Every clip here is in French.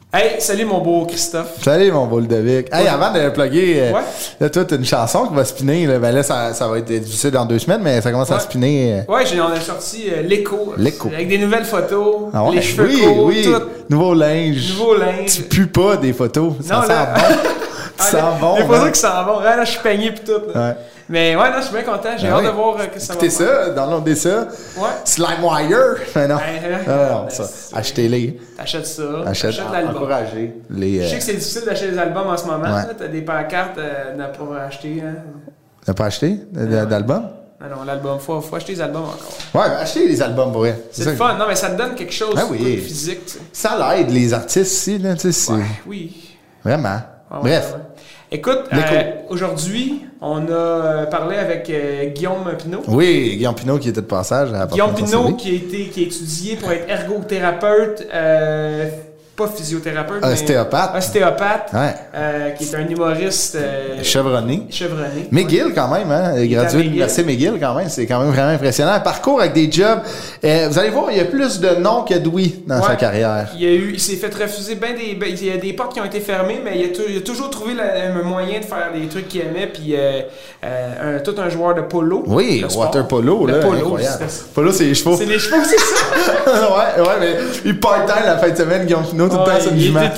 Hey, salut mon beau Christophe. Salut mon beau Ludovic. Hey, avant de plugger, là, toi, t'as une chanson qui va spinner. Là. Ben là, ça va être difficile dans 2 semaines, mais ça commence à spinner. Ouais, on a sorti L'écho. L'écho. Avec des nouvelles photos, ah ouais? Les cheveux courts, tout. Nouveau linge. Tu pues pas des photos. Ça sent bon. Ça sent bon. Des photos qui sentent bon. Là, je suis peigné pis tout. Là. Ouais. Mais ouais, non, je suis bien content. J'ai hâte de voir que ça va. Écoutez ça, downloadez ça. Ouais. SlimeWire. Mais non. Non, ça. Achetez-les. T'achètes ça. Achète l'album. Encouragez les. Je sais que c'est difficile d'acheter des albums en ce moment. Ouais. T'as des pancartes n'a pas acheté. Hein. T'as pas acheté d'album? Non, l'album. Faut acheter les albums encore. Ouais, achetez les albums pour vrai. C'est le fun. Non, mais ça te donne quelque chose de physique. Tu sais. Ça l'aide les artistes ici. Là, tu sais, oui. Vraiment. Bref. Ouais. Écoute, aujourd'hui, on a parlé avec Guillaume Pinault. Oui, Guillaume Pinault qui était de passage. Guillaume Pinault qui a étudié pour être ergothérapeute, pas physiothérapeute, ostéopathe. Mais ostéopathe, qui est un humoriste chevronné. McGill quand même, hein? Gradué de l'Université McGill quand même, c'est quand même vraiment impressionnant. Un parcours avec des jobs. Vous allez voir, il y a plus de noms que de oui dans sa carrière. Il s'est fait refuser il y a des portes qui ont été fermées, mais il a toujours trouvé un moyen de faire des trucs qu'il aimait, puis tout un joueur de polo. Oui, water polo, là. Polo, c'est les chevaux. C'est les chevaux, c'est ça. ouais, mais il part-time la fin de semaine, Guillaume Pinault, tout le temps sur une jument.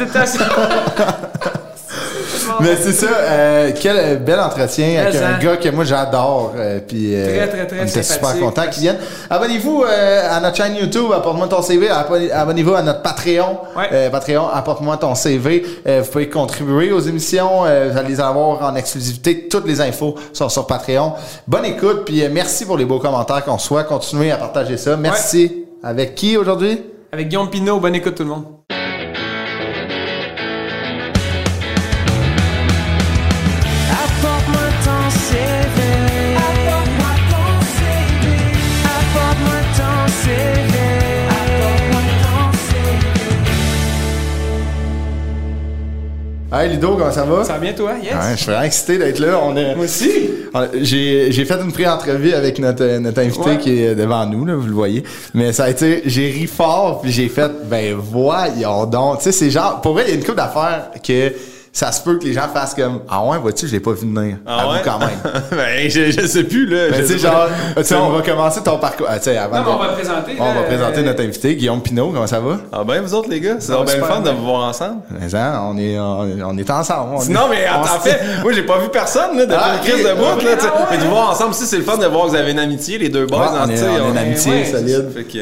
Mais c'est ça, quel bel entretien avec un gars que moi j'adore. Puis très on était super content qu'il vienne. Abonnez-vous à notre chaîne YouTube, Apporte-moi ton CV. Abonnez-vous à notre Patreon. Patreon, Apporte-moi ton CV. Vous pouvez contribuer aux émissions. Vous allez les avoir en exclusivité. Toutes les infos sont sur Patreon. Bonne écoute, puis merci pour les beaux commentaires qu'on reçoit. Continuez à partager ça. Merci. Avec qui aujourd'hui? Avec Guillaume Pinault. Bonne écoute tout le monde. Hey Ludo, comment ça va? Ça va bien toi? Yes! Ouais, je suis vraiment excité d'être là. Moi aussi! J'ai fait une pré-entrevue avec notre invité qui est devant nous, là, vous le voyez. Mais ça a été, j'ai ri fort, puis j'ai fait, voyons donc. Tu sais, c'est genre, pour vrai, il y a une couple d'affaires que ça se peut que les gens fassent comme « Ah ouais, vois-tu, je l'ai pas vu venir. » Avoue quand même. Je sais plus, là. Mais tu sais, genre, on va commencer ton parcours. On va présenter. On va présenter notre invité, Guillaume Pinault. Comment ça va? Ah ben, vous autres, les gars, c'est bien le fun de vous voir ensemble. Mais on est ensemble. Non, mais en fait, moi, j'ai pas vu personne, là, depuis une crise de bout, là. Mais de vous voir ensemble aussi, c'est le fun de voir que vous avez une amitié, les deux boys. On a une amitié solide.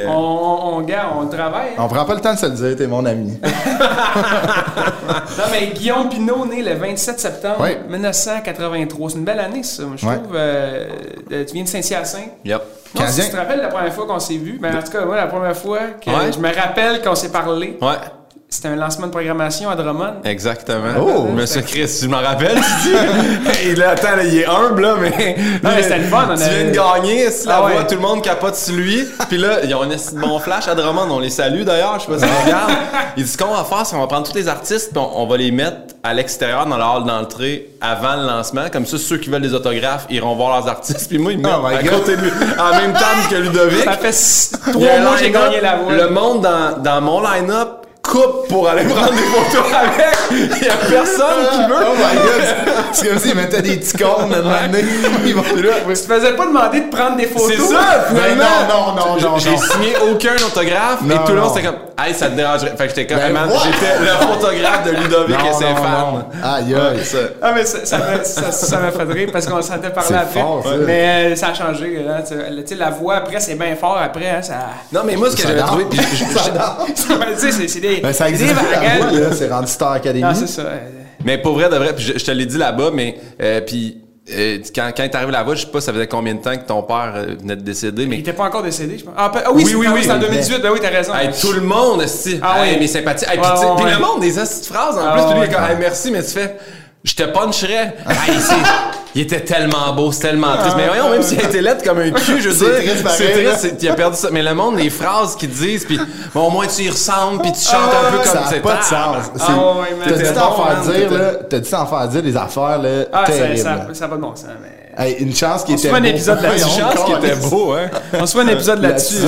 On travaille. On prend pas le temps de se le dire, t'es mon ami. Non, mais Guillaume Pinault, né le 27 septembre 1983. C'est une belle année, ça. Je trouve. Tu viens de Saint-Hyacinthe. Yep. Non, si tu te rappelles la première fois qu'on s'est vu, en tout cas, moi, la première fois que je me rappelle qu'on s'est parlé. Ouais. C'était un lancement de programmation à Drummond. Exactement. Oh! Monsieur Chris, je m'en rappelle, tu dis. Il est humble, là, mais. Non, mais c'était le fun. Tu viens de gagner, voix, tout le monde capote sur lui. Puis là, ils ont un bon flash à Drummond. On les salue d'ailleurs, je sais pas si on regarde. Il dit ce qu'on va faire, c'est qu'on va prendre tous les artistes, puis on va les mettre à l'extérieur dans la hall d'entrée avant le lancement. Comme ça, ceux qui veulent des autographes iront voir leurs artistes. Puis moi, ils me mettent à côté de lui, à la même table que Ludovic. Ça fait 3 mois que j'ai gagné la voix. Le monde dans mon line-up coupe pour aller prendre des photos avec. Il y a personne qui veut. Oh my God. C'est comme s'ils mettaient des petits cônes à un moment donné. Tu te faisais pas demander de prendre des photos. C'est ça, finalement. Non. J'ai signé aucun autographe et tout le monde c'était comme hey, ça te dérangerait. Fait que j'étais comme j'étais le photographe de Ludovic et ses fans. Aïe, ça. Ah mais ça m'a fait rire parce qu'on s'en était parlé après. Fort, ça. Mais ça a changé là, tu sais la voix après c'est bien fort après hein, ça. Non mais moi ce que j'avais trouvé tu sais c'est des ça existe la voix là, c'est rendu Star Academy. Non, c'est ça. Mais pour vrai de vrai, puis je te l'ai dit là-bas mais puis quand il t'arrive la voix, je sais pas ça faisait combien de temps que ton père venait de décéder, mais il était pas encore décédé, je pense. Oui, c'est en 2018, oui, t'as raison. Hey, tout le monde, mes sympathies. Puis le monde, des astuces phrases en plus, puis lui il est comme merci, mais tu fais je te puncherais. il était tellement beau, c'est tellement triste. Mais voyons, même s'il a été laid comme un cul, je veux dire, c'est triste, il a perdu ça. Mais le monde, les phrases qu'ils disent, puis bon, au moins tu y ressembles, puis tu chantes un peu comme ça n'a pas de sens. T'as dit t'en faire dire des affaires là, terribles. Ça n'a pas de bon sens, mais... Hey, une chance qui était beau. On se fait un épisode là-dessus. Une chance qui était beau, hein. On se fait un épisode là-dessus.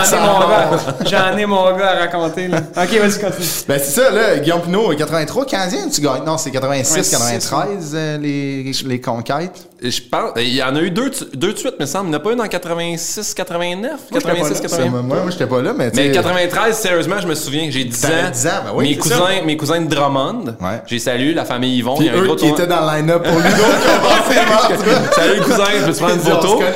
J'en ai mon gars à raconter, là. OK, vas-y, continue. Ben, c'est ça, là. Guillaume Pinot, 83, Canadien, tu gagnes. Non, c'est 86, 93, les conquêtes. Je pense, il y en a eu deux de suite, me semble. Il n'y en a pas eu dans 86, 89? 86, 89. Moi, j'étais pas là, mais mais 93, sérieusement, je me souviens, j'ai 10 ans. 10 ans, ben oui. Mes cousins de Drummond. Ouais. J'ai salué la famille Yvon. Puis eux qui étaient dans le line-up pour lui, donc, salut les cousins, je me suis pris une photo. On se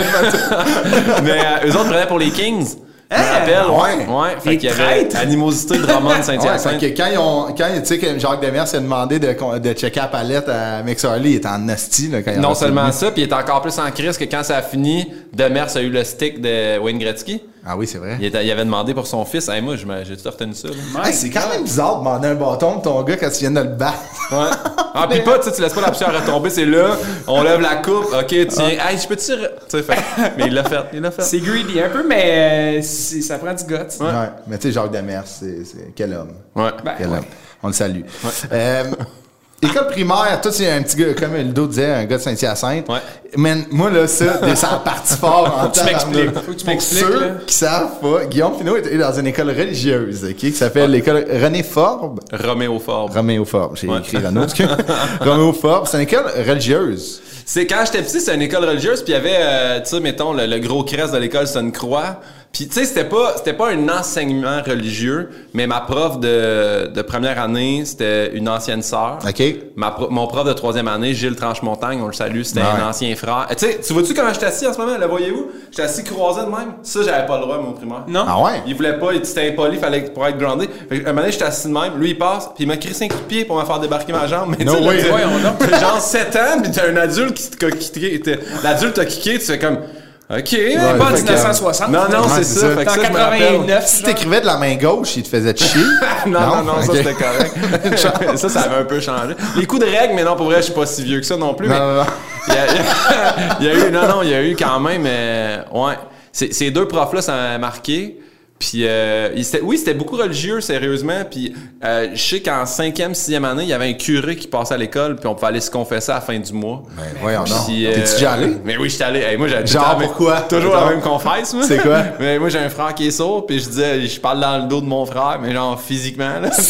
connaît, mais eux autres prenaient pour les Kings. Je me rappelle, ouais. Fait qu'il y avait animosité de Drummond Saint-Hyacinthe. Fait que quand tu sais que Jacques Demers s'est demandé de checker la palette à McSorley, il était en asti, là, quand il non seulement ça, puis il était encore plus en crise que quand ça a fini, Demers a eu le stick de Wayne Gretzky. Ah oui, c'est vrai. Il avait demandé pour son fils. Hey, moi, j'ai tout retenu ça. Hey, c'est quand même bizarre de demander un bâton de ton gars quand tu viens de le battre. Ouais. Ah, pis pas, tu laisses pas la poussière retomber, c'est là, on lève la coupe, ok, tiens, hey, je peux-tu mais il l'a fait. C'est greedy un peu, mais ça prend du guts. Ouais. Mais tu sais, Jacques Demers, c'est quel homme. Ouais. Quel homme. On le salue. Ouais. École primaire, toi, c'est un petit gars, comme Ludo disait, un gars de Saint-Hyacinthe. Ouais. Mais moi, là, ça a parti fort en temps. Faut que tu m'expliques. Pour ceux qui savent pas, Guillaume Pinot était dans une école religieuse, OK, qui s'appelle l'école René Forbes. Roméo Forbes. J'ai écrit Renaud. Roméo Forbes, c'est une école religieuse. C'est quand j'étais petit, c'est une école religieuse, puis il y avait, tu sais, mettons, le gros crest de l'école, c'est une croix. Puis, tu sais, c'était pas un enseignement religieux, mais ma prof de première année, c'était une ancienne sœur. OK. Mon prof de troisième année, Gilles Tranche-Montagne, on le salue, c'était un ancien frère. Tu sais, tu vois-tu comment j'étais assis en ce moment? Le voyez-vous? J'étais assis croisé de même. Ça, j'avais pas le droit, mon primaire. Non. Ah ouais? Il voulait pas, c'était impoli, fallait pour être groundé. Fait que, un moment donné, j'étais assis de même. Lui, il passe, puis il m'a crissé un coup de pied pour me faire débarquer ma jambe. Mais non, oui. T'as genre 7 ans, puis t'as un adulte l'adulte t'a kické, tu fais comme... OK. Pas en 1960. Non, c'est ça. Fait que en ça, 89. Si t'écrivais de la main gauche, il te faisait chier. non, ça c'était correct. ça avait un peu changé. Les coups de règle, mais non, pour vrai, je suis pas si vieux que ça non plus. Non. Il y a eu quand même, ouais. Ces deux profs-là, ça m'a marqué. Puis, c'était beaucoup religieux, sérieusement. Puis, je sais qu'en 5e, 6e année, il y avait un curé qui passait à l'école, puis on pouvait aller se confesser à la fin du mois. Ben, voyons, non. T'es-tu déjà allé? Mais oui, j'étais allé. Hey, moi, j'ai genre, pourquoi? Toujours la même confesse, moi. C'est quoi? Mais moi, j'ai un frère qui est sourd, puis je disais, je parle dans le dos de mon frère, mais genre, physiquement, là.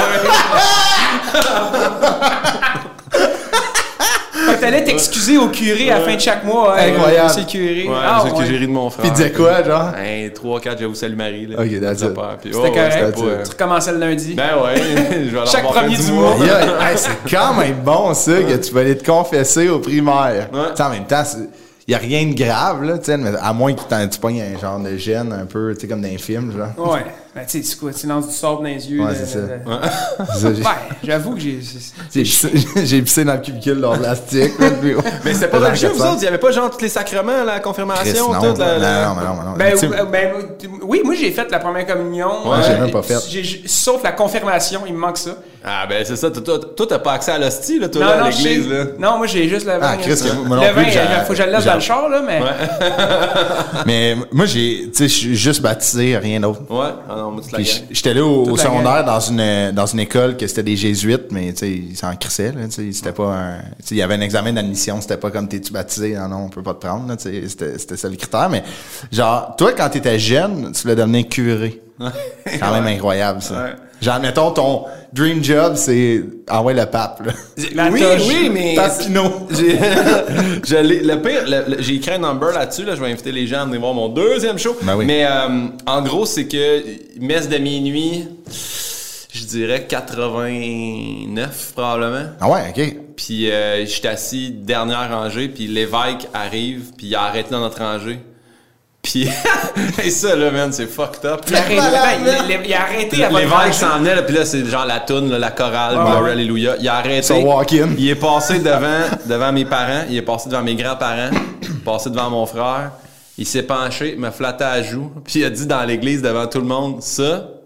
T'allais t'excuser au curé à la fin de chaque mois. Incroyable. C'est le curé. Ouais, c'est que j'ai ri de mon frère. Puis il disait quoi, genre? 3-4, je vous salue Marie. Là. Ok, that's it. C'était correct. Tu recommençais le lundi. Ben ouais. Je vais chaque premier du mois. C'est quand même bon, ça, que tu vas aller te confesser au primaire. Ouais. En même temps, il n'y a rien de grave, là, mais à moins que tu pognes un genre de gêne un peu, tu sais, comme dans les films, genre. Ouais. Ben, tu sais, quoi, tu lances du sable dans les yeux. Ouais, c'est ça. Ben, j'avoue que j'ai pissé dans le cubicule dans le plastique. Mais c'était pas religieux, vous autres? Il n'y avait pas genre tous les sacrements, la confirmation, non, tout? Non. Oui, moi, j'ai fait la première communion. Ouais, j'ai même pas fait. Sauf la confirmation, il me manque ça. Ah, ben, c'est ça. Toi, t'as pas accès à l'hostie, là, toi, à l'église, là. Non, moi, j'ai juste le vin. Ah, Chris, le vin, il faut que je le laisse dans le char, là, mais. Mais moi, je suis juste baptisé, rien d'autre. Ouais. J'étais là au secondaire dans une école que c'était des jésuites, mais tu sais, ils s'en crissaient, là, c'était pas il y avait un examen d'admission, c'était pas comme t'es-tu baptisé, non, on peut pas te prendre, là, c'était ça le critère, mais genre, toi, quand t'étais jeune, tu voulais devenir curé. C'est quand même incroyable, ça. Ouais. Genre, mettons, ton dream job, c'est envoyer le pape, là. Oui, mais... Pape Pinot. Le pire, j'ai écrit un number là-dessus, là, je vais inviter les gens à venir voir mon deuxième show. Ben oui. Mais en gros, c'est que messe de minuit, je dirais 89 probablement. Ah ouais, OK. Puis j'étais assis dernière rangée, puis l'évêque arrive, puis il a arrêté dans notre rangée. Puis, et ça, là, man, c'est fucked up. Il a arrêté avant. L'évêque s'en venait, là, puis là, c'est genre la toune, la chorale, Glory Alléluia. Il a arrêté. So walk-in. Il est passé devant mes parents, il est passé devant mes grands-parents, il est passé devant mon frère. Il s'est penché, il m'a flatté à la joue, puis il a dit dans l'église devant tout le monde, ça,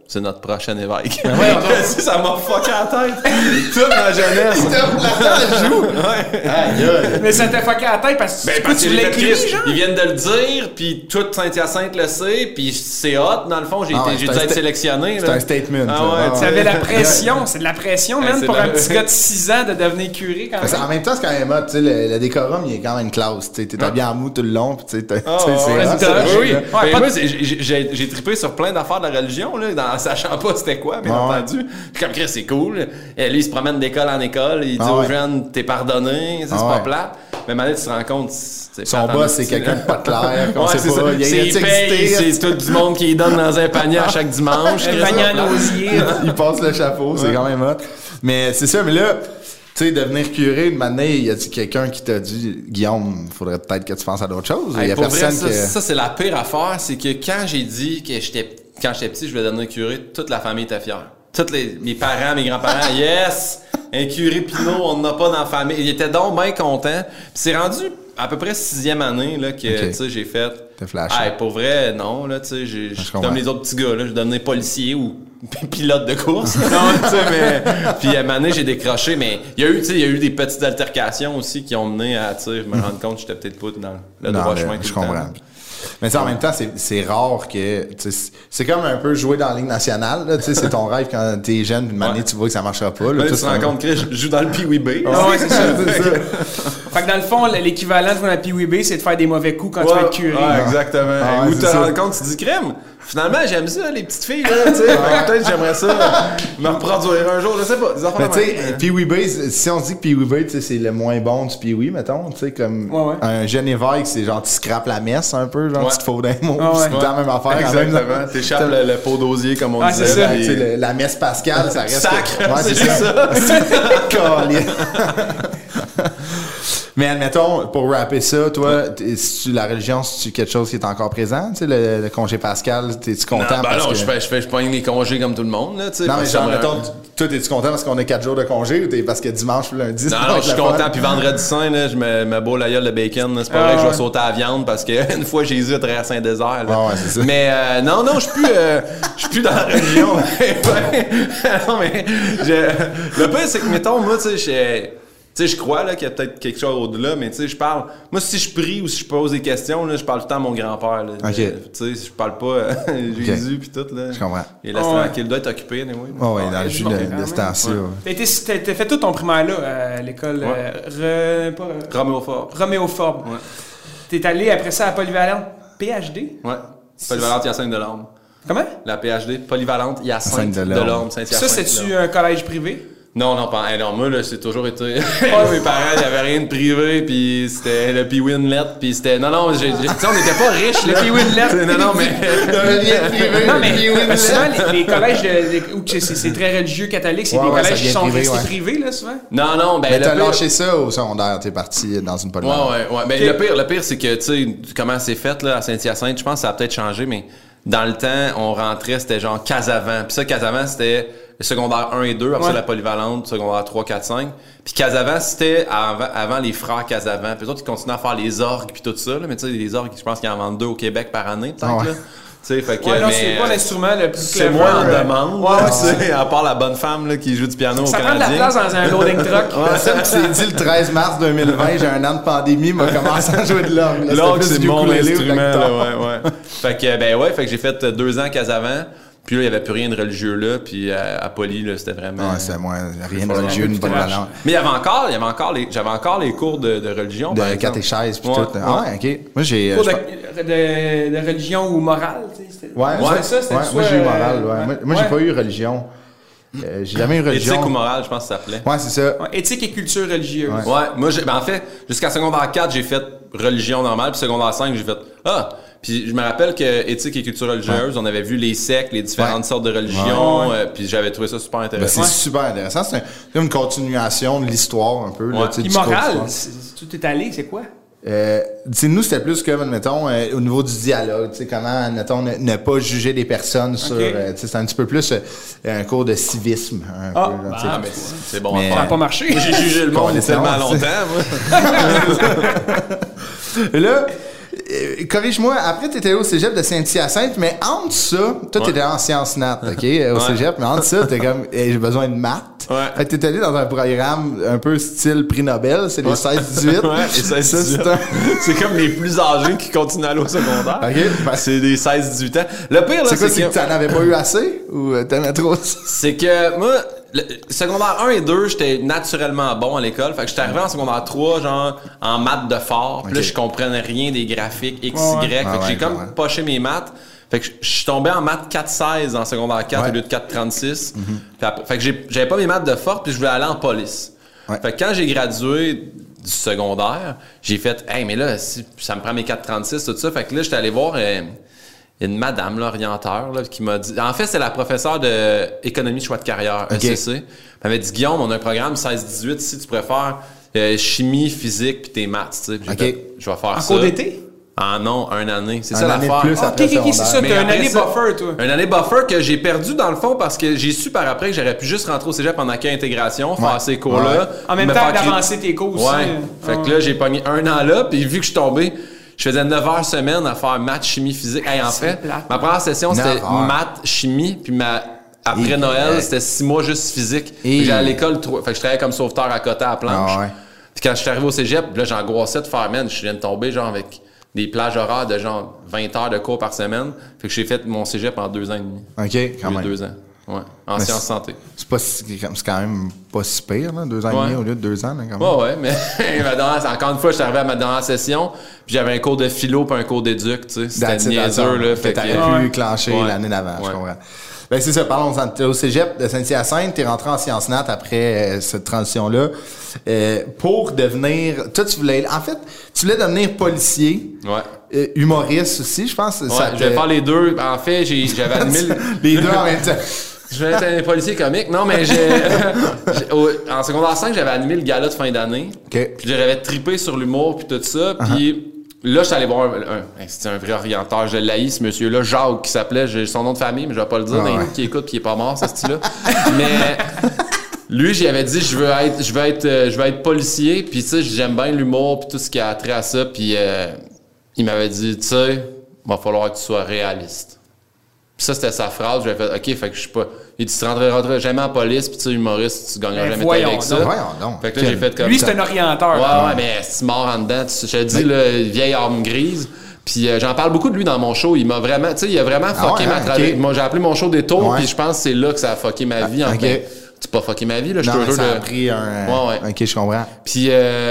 c'est notre prochain évêque. Ça m'a fucké la tête. Toute ma jeunesse. Mais ça t'a fucké la tête parce que tu l'as écrit, genre? Ils viennent de le dire, puis tout Saint-Hyacinthe le sait, puis c'est hot, dans le fond. J'ai dû être sélectionné. C'est un statement. Tu avais la pression. C'est de la pression, même, pour un petit gars de 6 ans de devenir curé, quand même. En même temps, c'est quand même hot. Le décorum, il est quand même classe. T'es habillé en mou tout le long, puis tu sais, c'est moi, j'ai trippé sur plein d'affaires de la religion, là, en sachant pas c'était quoi, bien entendu. Comme Chris, c'est cool. Et lui, il se promène d'école en école, il dit aux jeunes, t'es pardonné, c'est pas plate. Mais maintenant, tu te rends compte, son boss, c'est quelqu'un de pas clair. Il paye, c'est tout du monde qui donne dans un panier à chaque dimanche. Un panier en osier. Il passe le chapeau, c'est quand même hot. Mais c'est ça, mais là, tu sais, devenir curé, une année, y a-t-il quelqu'un qui t'a dit, Guillaume, faudrait peut-être que tu penses à d'autres choses? Il y a personne vrai, ça, c'est la pire affaire, c'est que quand j'ai dit que quand j'étais petit, je voulais devenir curé, toute la famille était fière. Mes parents, mes grands-parents, yes! Un curé Pinot, on n'en a pas dans la famille. Ils étaient donc bien contents. Puis c'est rendu à peu près 6e année là, que tu sais, j'ai fait. T'as flashé. Pour vrai, non. Là, tu sais, je comme les autres petits gars, là, je devenais policier ou pilote de course. Non, tu sais, mais. Puis à un moment donné, j'ai décroché, mais il y a eu des petites altercations aussi qui ont mené à me rendre compte que j'étais peut-être pas dans le droit chemin. Je comprends. Mais en même temps, c'est rare que... C'est comme un peu jouer dans la Ligue nationale. C'est ton rêve quand t'es jeune, une année, tu vois que ça marchera pas. Là, tu te rends compte que je joue dans le Pee-Wee-B. Ouais, c'est ça. Fait que dans le fond, l'équivalent de jouer dans le Pee-Wee-B, c'est de faire des mauvais coups quand tu vas être curé. Ouais, exactement. Ou tu te rends compte, tu dis crème. Finalement, j'aime ça, les petites filles, là, tu sais. Peut-être j'aimerais ça me reproduire un jour, je sais pas. Mais tu sais, Pee-Wee-B, si on dit que Pee-Wee-B, c'est le moins bon du Pee-Wee, mettons, tu sais, comme un jeune évêque, c'est genre, tu scrapes la messe un peu, genre, tu te fous d'un mot, c'est tout la même affaire. Exactement. T'échappes le pot d'osier, comme on disait. C'est ça. La messe pascale, ça reste... Sacre! Ouais, c'est ça. Mais admettons, pour rapper ça, toi, la religion, c'est-tu quelque chose qui est encore présent? Tu sais, le congé pascal, t'es-tu content? Non, je pogne les congés comme tout le monde, là, tu sais. Non, mais genre, mettons, toi, t'es-tu content parce qu'on a 4 jours de congé ou t'es parce que dimanche ou lundi? Non, je suis content. Puis vendredi saint, là, je me boule la gueule de bacon. C'est pas vrai que je vais sauter à la viande parce qu'une fois, Jésus a traversé un désert. Là. Ouais, c'est ça. Mais non, je suis plus dans la religion. Non, mais le pire, c'est que, mettons, moi, tu sais, je crois là, qu'il y a peut-être quelque chose au-delà, mais tu sais, je parle... Moi, si je prie ou si je pose des questions, là, je parle tout le temps à mon grand-père. Là. OK. Tu sais, je parle pas Jésus puis tout. Là. Je comprends. Et laisse tranquille, doit être occupé, anyway. Oui, dans le jus de ce temps-ci. T'as fait tout ton primaire là, à l'école Roméo Forbes. Ouais. T'es allé après ça à Polyvalente PhD? Ouais. Polyvalente Hyacinthe de l'Orme. Comment? La PhD, Polyvalente Hyacinthe de l'Orme. Ça, c'est-tu un collège privé? Non, pas. Non, moi, là, c'est toujours été. Mes parents, il n'y avait rien de privé, puis c'était le Pee-Wee Inlet, puis c'était. Non, tu sais, on n'était pas riches, le Pee-Wee Inlet. Non, mais. Non, mais souvent, les collèges où c'est très religieux catholique, c'est des collèges qui sont restés privés, là, souvent. Non, ben. Mais t'as lâché ça au secondaire, t'es parti dans une polyvalente. Ouais. Ben, le pire, c'est que, tu sais, comment c'est fait, là, à Saint-Hyacinthe, je pense que ça a peut-être changé, mais dans le temps, on rentrait, c'était genre Casavant. Puis ça, Casavant, c'était le secondaire 1 et 2, après ça, la polyvalente, secondaire 3, 4, 5. Puis Casavant, c'était avant les frères Casavant. Puis les autres, ils continuaient à faire les orgues puis tout ça, là. Mais tu sais, les orgues, je pense qu'ils en vendent 2 au Québec par année, peut-être, là. Tu sais, fait que. Non, c'est pas l'instrument le plus c'est moins en demande, à part la bonne femme, là, qui joue du piano au Canadien. Ça prend de la place dans un loading truck. C'est dit le 13 mars 2020, j'ai un an de pandémie, m'a commencé à jouer de l'orgue. L'orgue, c'est mon instrument, là, ouais. Fait que, fait que j'ai fait 2 ans à Casavant. Puis là, il n'y avait plus rien de religieux là. Puis à Poly, là, c'était vraiment... Ouais, c'est moins rien de religieux, une bonne valeur. Mais j'avais encore les cours de religion, de catéchèse, puis tout. Ah ouais, OK. Moi, j'ai... Cours de religion ou morale, tu sais. Ouais, moi, j'ai eu morale, ouais. Moi, j'ai pas eu religion. J'ai jamais eu religion. Éthique ou morale, je pense que ça s'appelait. Ouais, c'est ça. Éthique et culture religieuse. Ouais, moi, en fait, jusqu'à secondaire 4, j'ai fait religion normale, puis secondaire 5, j'ai fait... Puis je me rappelle que éthique et culture religieuse, on avait vu les sectes, les différentes sortes de religions, puis j'avais trouvé ça super intéressant. C'est super intéressant. C'est comme une continuation de l'histoire un peu. Là, morale, tout est allé, c'est quoi? Nous, c'était plus comme, admettons, au niveau du dialogue, comment, admettons, ne pas juger des personnes sur... c'est un petit peu plus un cours de civisme. Mais c'est bon. Ça n'a pas marché. J'ai jugé le monde tellement longtemps, moi. Là... corrige-moi, après, t'étais au cégep de Saint-Hyacinthe, mais entre ça, toi, t'étais en sciences nat, OK, au cégep, mais entre ça, t'es comme, j'ai besoin de maths. Fait que t'es allé dans un programme un peu style prix Nobel, c'est les 16-18. Les 16-18. C'est comme les plus âgés qui continuent à aller au secondaire. OK. C'est des 16-18 ans. Le pire, là, c'est que t'en avais pas eu assez ou t'aimais trop ça? C'est que moi, secondaire 1 et 2, j'étais naturellement bon à l'école. Fait que j'étais arrivé en secondaire 3, genre, en maths de fort. Puis là, je comprenais rien des graphiques X, Y. Fait que j'ai comme poché mes maths. Fait que je suis tombé en maths 4-16 en secondaire 4 au lieu de 4-36. Fait que j'avais pas mes maths de fort, puis je voulais aller en police. Fait que quand j'ai gradué du secondaire, j'ai fait « Hey, mais là, si ça me prend mes 4-36, tout ça. » Fait que là, j'étais allé voir une madame, là, orienteur, là, qui m'a dit... En fait, c'est la professeure d'économie choix de carrière, ECC. Elle m'avait dit « Guillaume, on a un programme 16-18, si tu préfères chimie, physique, puis tes maths. » Tu sais. Je vais faire ça. En cours d'été? Ah non, une année. C'est ça l'affaire. OK, c'est ça. T'as une année buffer, toi. Une année buffer que j'ai perdu dans le fond parce que j'ai su par après que j'aurais pu juste rentrer au cégep en accueil intégration, faire ces cours-là. En même temps d'avancer tes cours aussi. Fait que là, j'ai pogné un an là, puis vu que je suis tombé, je faisais 9 heures semaine à faire maths, chimie, physique. En fait, ma première session, c'était maths, chimie, puis après Noël, c'était 6 mois juste physique. J'allais à l'école, fait que je travaillais comme sauveteur à côté à la planche. Puis quand je suis arrivé au cégep, là, j'angoissais de faire, je viens de tomber genre avec des plages horaires de genre 20 heures de cours par semaine. Fait que j'ai fait mon cégep en 2 ans et demi. OK, quand même. 2 ans. Ouais, en sciences santé. C'est quand même pas si pire, là, 2 ans et demi au lieu de 2 ans. Là, quand même. Ouais, mais encore une fois, je suis arrivé à ma dernière session, puis j'avais un cours de philo puis un cours d'éduc, tu sais. C'était niaiseux, là. Fait que t'aurais pu clencher l'année d'avant, je comprends. Ben c'est ça, parlons-en. T'es au cégep de Saint-Hyacinthe, t'es rentré en sciences nat après cette transition-là. Pour devenir... Toi, tu voulais devenir policier. Humoriste aussi, je pense. Je vais faire les deux. En fait, j'avais animé... les deux en même temps. Je vais être un policier comique. Non, mais en secondaire 5, j'avais animé le gala de fin d'année. Puis j'avais trippé sur l'humour puis tout ça. Puis... Là, je suis allé voir c'était un vrai orienteur. Je l'ai ce monsieur-là, Jacques, qui s'appelait. J'ai son nom de famille, mais je vais pas le dire. Qui écoute, qui est pas mort, ce style-là. Mais lui, j'y avais dit, je veux être policier. Puis tu sais, j'aime bien l'humour puis tout ce qui a trait à ça. Puis il m'avait dit, tu sais, va falloir que tu sois réaliste. Puis ça, c'était sa phrase. J'avais fait, OK, fait que je suis pas... Il dit, tu rentreras jamais en police, puis tu sais, humoriste, tu gagneras jamais ta vie avec ça. Fait que là, j'ai fait comme... Lui, c'est un orienteur. Ouais, mais c'est mort en dedans. Je te dis, là, vieille arme grise. Puis j'en parle beaucoup de lui dans mon show. Il m'a vraiment... Tu sais, il a vraiment fucké ma trajectoire. Moi, j'ai appelé mon show Détour, puis je pense que c'est là que ça a fucké ma vie. En fait, tu pas fucké ma vie, là. Je suis heureux ça a pris un... OK, je comprends. Puis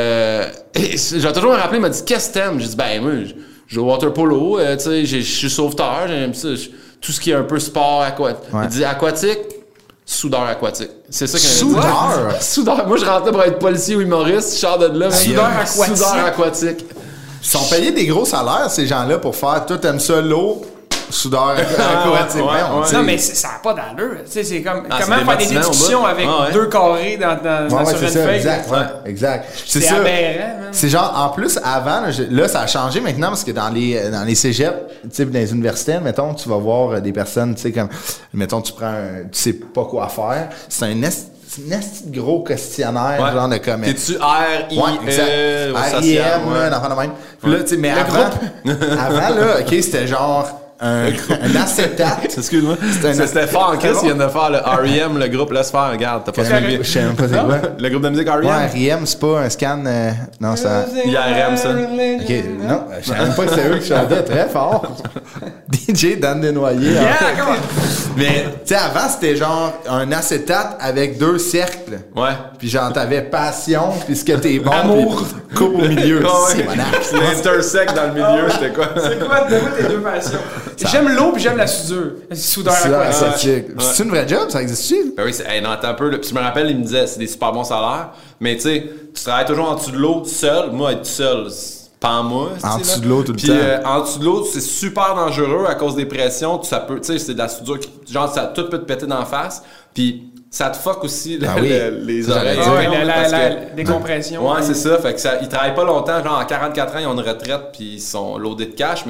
j'ai toujours me rappelé, il m'a dit, qu'est-ce que t'aimes? J'ai dit, ben, moi, je joue au water polo, tu sais, je suis sauveteur, j'aime ça. Tout ce qui est un peu sport aquatique. Il dit aquatique, soudeur aquatique. C'est ça qu'il m'a dit. Soudeur? Moi, je rentrais pour être policier ou humoriste, je sors de là. Soudeur aquatique. Ils sont payés des gros salaires, ces gens-là, pour faire tout aime ça, l'eau, soudeur aquatique. Non, mais ça n'a pas d'allure. C'est comme comment faire des déductions avec 2 carrés sur une feuille. Exact. C'est aberrant. C'est genre, en plus, avant, là, ça a changé maintenant parce que dans les cégeps, tu sais, dans les universités, mettons, tu vas voir des personnes, tu sais, comme, mettons, tu sais pas quoi faire. C'est un gros questionnaire, genre de comédie. T'es-tu R-I-E? R-I-M, un enfant de même. Puis là, tu sais, mais avant, là, OK, c'était genre... un acétate. Excuse-moi. C'était fort en Chris, il vient de faire le R.E.M., le groupe Laisse faire. Regarde, t'as pas suivi. Je sais même pas c'est quoi. Le groupe de musique R.E.M. Ouais, R.E.M., c'est pas un scan. Non, ça. IRM, ça. Ok, non, je savais même pas que c'était eux qui chantaient très fort. DJ Dan Desnoyers. Mais, tu sais, avant, c'était genre un acétate avec 2 cercles. Ouais. Puis genre, t'avais passion, puis ce que t'es bon. Amour. Coupe au milieu. C'est l'intersect dans le milieu, c'était quoi? C'est quoi, donne-moi tes 2 passions? J'aime l'eau puis j'aime la soudure. Soudeur aquatique. C'est une vraie job, ça existe-tu? Ben oui, non, attends un peu. Puis je me rappelle, il me disait, c'est des super bons salaires. Mais tu sais, tu travailles toujours en dessous de l'eau, seul. Moi, être seul, pas en moi. En dessous de l'eau tout le temps. Puis en dessous de l'eau, c'est super dangereux à cause des pressions. Tu sais, c'est de la soudure qui, genre, ça tout peut te péter d'en face. Puis ça te fuck aussi les oreilles. La décompression. Ouais, c'est ça. Fait que ils travaillent pas longtemps. Genre, en 44 ans, ils ont une retraite puis ils sont loadés de cash. Mais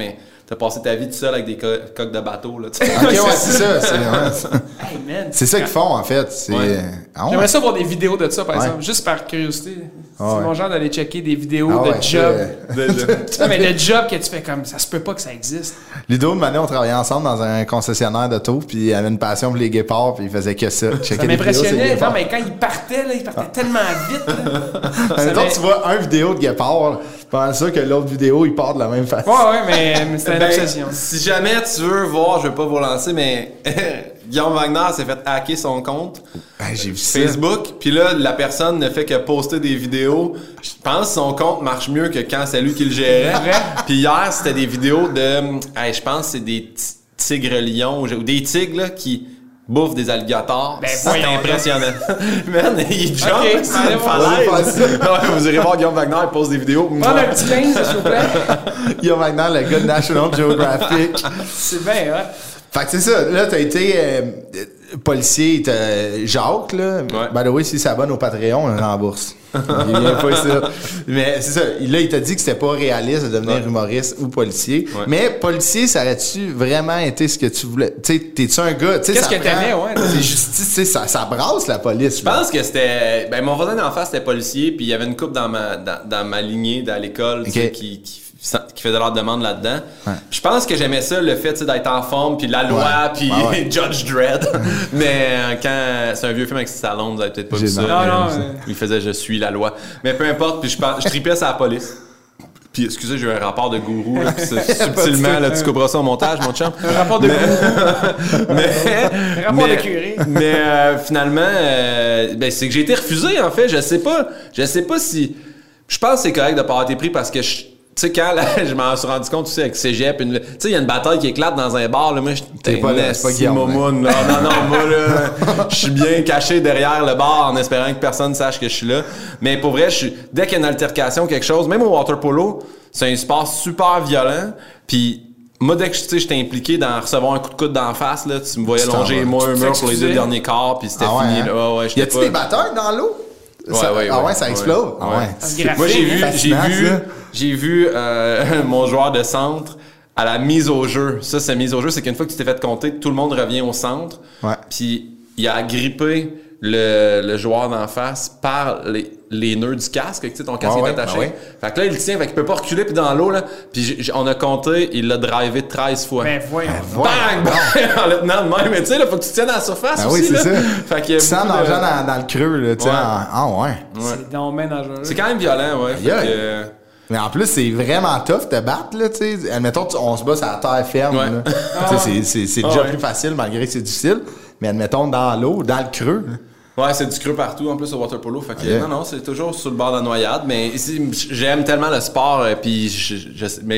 t'as passé ta vie tout seul avec des coques de bateau, là, OK, ouais, c'est ça. C'est vraiment ça. Hey, man. C'est ça qu'ils font, en fait. J'aimerais ça voir des vidéos de ça, par exemple, juste par curiosité. C'est mon genre d'aller checker des vidéos de job. Non, mais le job que tu fais comme, ça se peut pas que ça existe. Ludo, Mané, on travaillait ensemble dans un concessionnaire d'auto, puis il avait une passion pour les guépards, puis il faisait que ça. Ça m'impressionnait. Non, mais quand il partait tellement vite. Quand tu vois un vidéo de guépard, pense ça que l'autre vidéo, il part de la même façon. Ouais, mais c'était une obsession. Si jamais tu veux voir, je vais pas vous lancer, mais Guillaume Wagner s'est fait hacker son compte j'ai vu Facebook, puis là, la personne ne fait que poster des vidéos. Je pense que son compte marche mieux que quand c'est lui qui le gérait. Puis hier, c'était des vidéos de... je pense que c'est des tigres lions ou des tigres là, qui bouffent des alligators. C'est impressionnant. Man, il jump sur une falaise. Vous irez voir Guillaume Wagner, il pose des vidéos. Prends un petit 15, s'il vous plaît. Guillaume Wagner, le gars de National Geographic. C'est bien, ouais. Fait que c'est ça. Là, t'as été policier, Jacques, là. Ouais. By the way, si s'abonne au Patreon, on le rembourse. Il vient pas ici. Mais c'est ça. Là, il t'a dit que c'était pas réaliste de devenir humoriste ou policier. Ouais. Mais policier, ça aurait-tu vraiment été ce que tu voulais? Tu sais, t'es-tu un gars? Qu'est-ce que t'aimais, ouais? C'est justice, ça brasse la police. Je pense que c'était... mon voisin d'en face, c'était policier, puis il y avait une couple dans ma lignée, dans l'école, qui faisait leur demande là-dedans. Ouais. Je pense que j'aimais ça, le fait d'être en forme, puis la loi, puis Judge Dredd. Mais quand c'est un vieux film avec Stallone, vous avez peut-être pas vu ça. Non, il faisait « Je suis la loi ». Mais peu importe, puis je tripais sur la police. Puis excusez, j'ai eu un rapport de gourou, là, puis subtilement, là, tu couperas ça au montage, mon chum. Un rapport de gourou. Un rapport de curé. Mais finalement, c'est que j'ai été refusé, en fait. Je sais pas si... Je pense que c'est correct de pas avoir été pris parce que tu sais, quand je m'en suis rendu compte aussi avec Cégep, tu sais, il y a une bataille qui éclate dans un bar, là, moi, j'étais pas Momoun, là. Non, moi, là, je suis bien caché derrière le bar en espérant que personne sache que je suis là. Mais pour vrai, dès qu'il y a une altercation, quelque chose, même au water polo, c'est un sport super violent, puis moi, dès que j'étais impliqué dans recevoir un coup de coude d'en face, là, tu me voyais longer moi un mur pour les 2 derniers quarts, puis c'était fini. Hein? Là. Ouais, y a-t-il des batailles dans l'eau? Ça explose? Moi, j'ai vu mon joueur de centre à la mise au jeu. Ça, c'est mise au jeu, c'est qu'une fois que tu t'es fait compter, tout le monde revient au centre. Ouais. Puis il a grippé le joueur d'en face par les nœuds du casque. Tu sais, ton casque est attaché. Fait que là, il le tient, fait qu'il peut pas reculer. Puis dans l'eau, là, puis on a compté, il l'a drivé 13 fois. Voyons. Bang! En le tenant de même. Mais tu sais, là, faut que tu tiennes à la surface aussi. Oui, c'est là. ça. Fait qu'il y a tu sens nageant dans le creux, là. Tu sais, C'est dommage dangereux. C'est quand même violent, ouais. Mais en plus, c'est vraiment tough de battre, là, tu sais. Admettons, on se bat sur la terre ferme, là. C'est déjà plus facile, malgré que c'est difficile. Mais admettons, dans l'eau, dans le creux, là. Ouais, c'est du creux partout, en plus, au water polo. Fait que, non, c'est toujours sur le bord de la noyade. Mais ici, j'aime tellement le sport, puis mais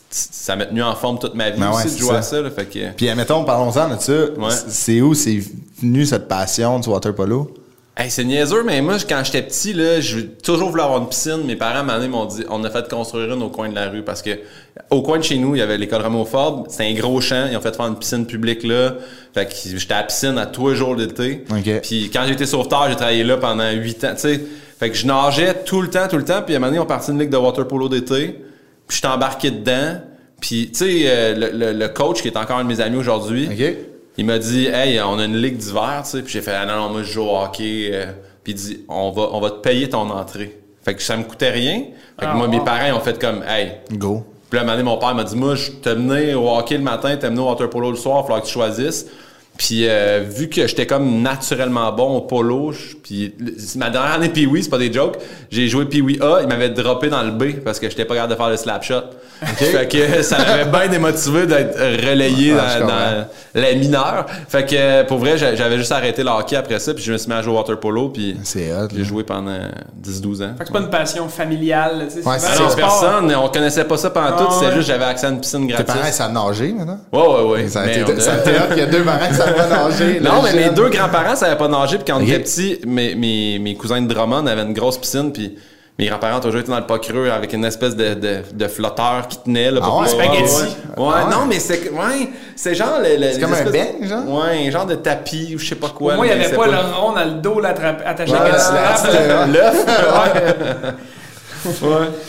ça m'a tenu en forme toute ma vie aussi de jouer à ça. Là, fait que... Puis, admettons, parlons-en de ça. Ouais. C'est où c'est venu cette passion du water polo? Hey, c'est niaiseux, mais moi, quand j'étais petit, là, j'ai toujours voulu avoir une piscine. Mes parents, m'ont dit, on a fait construire une au coin de la rue parce que au coin de chez nous, il y avait l'école Rameau Ford. C'était un gros champ. Ils ont fait faire une piscine publique là. Fait que j'étais à la piscine à tous les jours d'été. Okay. Puis quand j'étais sauveteur, j'ai travaillé là pendant 8 ans. Tu sais, fait que je nageais tout le temps. Puis à un moment donné, on partit une ligue de water polo d'été. Puis j'étais embarqué dedans. Puis tu sais, le coach qui est encore un de mes amis aujourd'hui. Okay. Il m'a dit, hey, on a une ligue d'hiver, tu sais. Puis j'ai fait, non, moi, je joue au hockey. Puis il dit, on va te payer ton entrée. Fait que ça me coûtait rien. Fait que moi, mes parents ont fait comme, hey, go. Puis là, à un moment donné, mon père m'a dit, moi, je t'ai mené au hockey le matin, t'ai mené au water polo le soir, il va falloir que tu choisisses. Puis vu que j'étais comme naturellement bon au polo, puis ma dernière année Pee-Wee, c'est pas des jokes, j'ai joué Pee-Wee A, il m'avait droppé dans le B parce que j'étais pas capable de faire le slap shot. Okay. Fait que ça m'avait bien démotivé d'être relayé dans les mineurs. Fait que pour vrai, j'avais juste arrêté le hockey après ça, puis je me suis mis à jouer au water polo, puis j'ai joué pendant 10-12 ans. Fait que c'est pas une passion familiale, tu sais. Ouais, c'est personne, on connaissait pas ça pendant tout, c'est juste j'avais accès à une piscine gratis. Tes parents, ça a nagé maintenant? Ouais. Ça il y a 2 parents qui savent pas nager. Non, mais mes 2 grands-parents savaient pas nager, puis quand on était petits, mes cousins de Drummond avaient une grosse piscine, puis mes grands-parents ont toujours été dans le pas creux avec une espèce de flotteur qui tenait là, pour spaghetti. Non, mais c'est genre c'est comme un beigne, genre? Ouais, un genre de tapis ou je sais pas quoi. Moi, il n'y avait pas le rond dans le dos attaché à un slap. L'œuf. Ouais.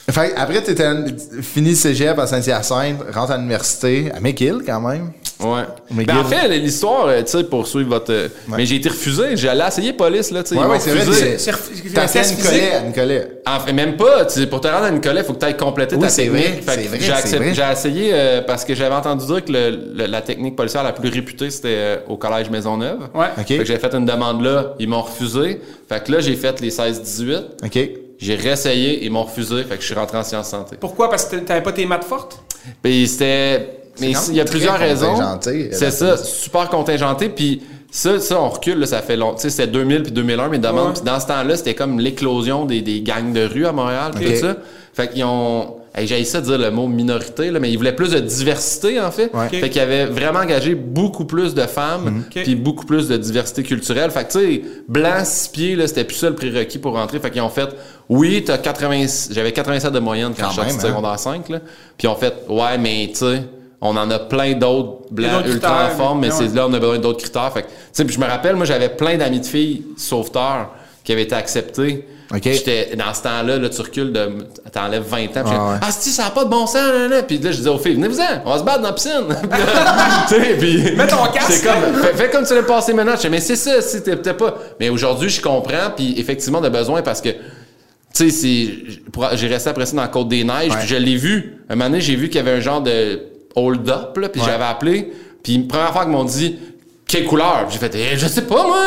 Fait après, tu fini le cégep à Saint-Hyacinthe, rentre à l'université, à McGill quand même. Ouais. Ben en fait, l'histoire, tu sais, pour suivre votre. Mais j'ai été refusé. J'allais essayer police, là, tu sais. Ouais, c'est vrai. T'as fait à Nicolet. En fait, même pas. Pour te rendre à Nicolet, il faut que tu ailles compléter ta technique. C'est vrai. J'ai essayé parce que j'avais entendu dire que la technique policière la plus réputée, c'était au collège Maisonneuve. Ouais. Okay. Fait que j'avais fait une demande là. Ils m'ont refusé. Fait que là, j'ai fait les 16-18. OK. J'ai réessayé. Ils m'ont refusé. Fait que je suis rentré en sciences santé. Pourquoi? Parce que t'avais pas tes maths fortes? Puis c'était. Mais il y a plusieurs raisons. C'est ça, super contingenté. Puis ça, on recule, là, ça fait longtemps. Tu sais, c'était 2000 puis 2001, mes demandes. Puis dans ce temps-là, c'était comme l'éclosion des gangs de rue à Montréal, puis tout ça. Fait qu'ils ont... j'ai essayé de dire le mot minorité, là, mais ils voulaient plus de diversité, en fait. Ouais. Fait qu'ils avaient vraiment engagé beaucoup plus de femmes, puis beaucoup plus de diversité culturelle. Fait que, tu sais, blanc, 6 pieds, là, c'était plus ça le prérequis pour rentrer. Fait qu'ils ont fait... Oui, j'avais 87 de moyenne quand je suis sorti de secondaire 5, là. Puis ils ont fait... Ouais, mais, tu sais... On en a plein d'autres blancs ultra en forme, mais c'est là on a besoin d'autres critères. Fait que, tu sais, je me rappelle, moi, j'avais plein d'amis de filles sauveteurs qui avaient été acceptés. Okay. J'étais, dans ce temps-là, tu recules t'enlèves 20 ans. Si, ça n'a pas de bon sens, là. Puis là, je disais aux filles, venez-vous-en, on va se battre dans la piscine. Tu sais, puis. Mets ton casque. C'est comme, fais comme tu l'as passé maintenant. Je dis, mais c'est ça, si t'es peut-être pas. Mais aujourd'hui, je comprends, puis effectivement, on a besoin parce que. Tu sais, j'ai resté après ça dans la Côte-des-Neiges, puis je l'ai vu. Un moment donné, j'ai vu qu'il y avait un genre de hold-up, là, puis j'avais appelé, puis une première fois qu'ils m'ont dit quelle couleur, j'ai fait je sais pas moi,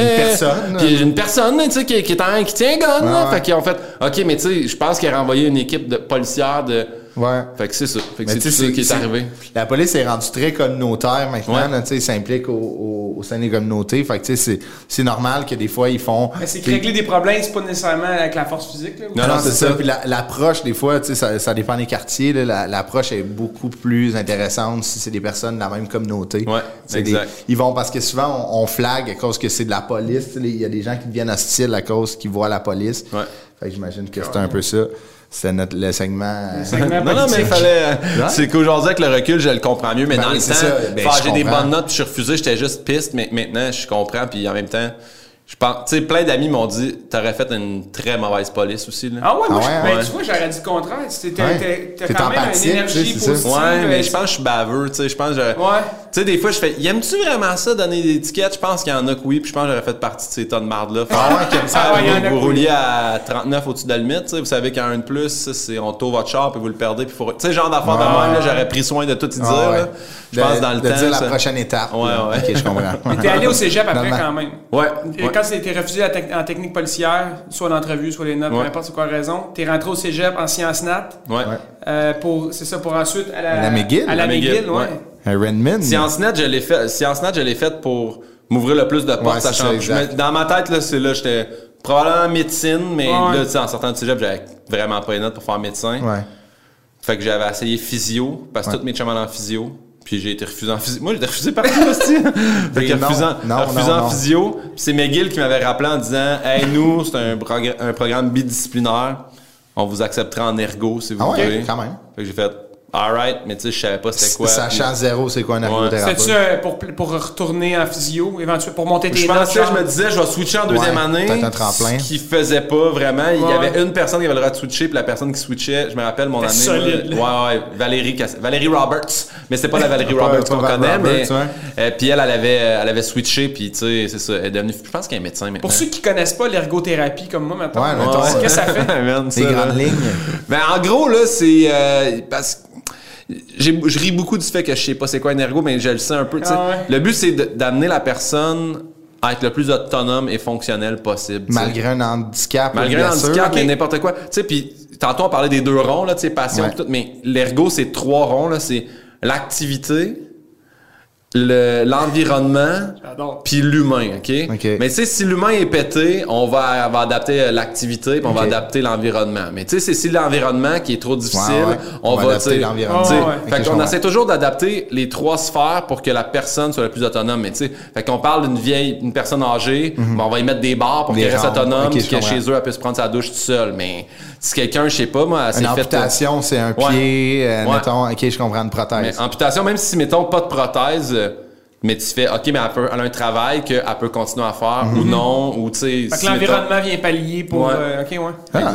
une personne tu sais qui tient un gun, là. Fait qu'ils ont fait OK, mais tu sais, je pense qu'ils ont renvoyé une équipe de policières de fait que c'est ça. Fait que c'est ça qui est arrivé. La police est rendue très communautaire maintenant. Tu sais, ils s'impliquent au sein des communautés. Fait que tu sais, c'est normal que des fois, ils font... Mais c'est que régler des problèmes, c'est pas nécessairement avec la force physique. Là, non, c'est ça. Puis l'approche, des fois, tu sais, ça dépend des quartiers. Là, l'approche est beaucoup plus intéressante si c'est des personnes de la même communauté. Ouais, exact. Ils vont... Parce que souvent, on flague à cause que c'est de la police. Il y a des gens qui deviennent hostiles à cause qu'ils voient la police. Ouais. Fait que j'imagine que c'est un peu ça. C'est le segment... non, mais il fallait... C'est qu'aujourd'hui, avec le recul, je le comprends mieux. Mais dans le temps, j'ai des bonnes notes, puis je suis refusé, j'étais juste piste. Mais maintenant, je comprends. Puis en même temps, je pense... Tu sais, plein d'amis m'ont dit, t'aurais fait une très mauvaise police aussi. Là. Ah ouais? Moi, tu vois, j'aurais dit le contraire. T'as quand même une énergie positive. Ouais, mais je pense que je suis baveux. Tu sais, je pense que... Tu sais, des fois, je fais... Aimes-tu vraiment ça, donner des étiquettes? Je pense qu'il y en a que oui, puis je pense que j'aurais fait partie de ces tas de marde-là. Comme ça, vous rouliez à 39 au-dessus de la limite, tu sais, vous savez qu'il y a un de plus, ça, c'est on tourne votre char, puis vous le perdez, puis faut... Tu sais, genre d'affaires de même, là, j'aurais pris soin de tout y dire, là. Je pense dans le temps... De dire la prochaine étape. Ouais. OK, je comprends. Mais t'es allé au cégep après quand même. Ouais. Quand t'es refusé en technique policière, soit l'entrevue, soit les notes, peu importe c'est quoi la raison, t'es rentré au cégep en sciences nat. Ouais. Pour ensuite à la McGill. À la McGill, ouais. Redmond. Sciences nat, je l'ai fait pour m'ouvrir le plus de portes, sachant que dans ma tête, là, j'étais probablement médecine, mais là, tu sais, en sortant du cégep, j'avais vraiment pas les notes pour faire médecin. Ouais. Fait que j'avais essayé physio, parce que tous mes chums allaient en physio. Puis j'ai été refusé en physio. Moi, j'ai été refusé partout, aussi. Fait que refusé en physio. Puis c'est McGill qui m'avait rappelé en disant hey, nous, c'est un programme bidisciplinaire. On vous acceptera en ergo si vous voulez. Ouais, quand même. Fait que j'ai fait alright, mais tu sais, je savais pas c'était quoi. Sachant zéro, c'est quoi un ergothérapeute? C'est-tu pour retourner en physio, éventuellement, pour monter tes notes? Je me disais, je vais switcher en deuxième année. Peut-être un tremplin. Ce qui faisait pas vraiment. Il y avait une personne qui avait le droit de switcher, puis la personne qui switchait, je me rappelle mon année. Solide. Valérie Roberts. Mais c'est pas la Valérie Roberts qu'on connaît, mais. Puis elle avait switché, puis tu sais, c'est ça. Elle est devenue, je pense qu'elle est médecin maintenant. Pour ceux qui connaissent pas l'ergothérapie comme moi, maintenant, qu'est-ce que ça fait? C'est grandes lignes. Ben, en gros, là, c'est. Parce que. Je ris beaucoup du fait que je sais pas c'est quoi un ergo, mais je le sais un peu. Le but, c'est d'amener la personne à être le plus autonome et fonctionnel possible. Malgré un handicap. Malgré un handicap, mais n'importe quoi. Tu sais, puis tantôt, on parlait des 2 ronds, là, tu sais, passion et tout, mais l'ergo, c'est 3 ronds, là. C'est l'activité, l'environnement, puis l'humain, OK? Mais tu sais, si l'humain est pété, on va adapter l'activité, puis on va adapter l'environnement. Mais tu sais, si l'environnement qui est trop difficile, on va adapter l'environnement. Fait qu'on essaie toujours d'adapter les 3 sphères pour que la personne soit la plus autonome. Mais tu sais, fait qu'on parle d'une personne âgée, ben, on va y mettre des barres pour qu'elle reste autonome, puis que chez eux, elle puisse prendre sa douche toute seule. Mais si quelqu'un, je sais pas, moi, une amputation, c'est un pied, mettons, OK, je comprends, une prothèse. Mais amputation, même si, mettons, pas de prothèse, mais tu fais, OK, mais elle a un travail qu'elle peut continuer à faire ou non, ou tu sais... Fait que l'environnement vient pallier pour... OK, Exact.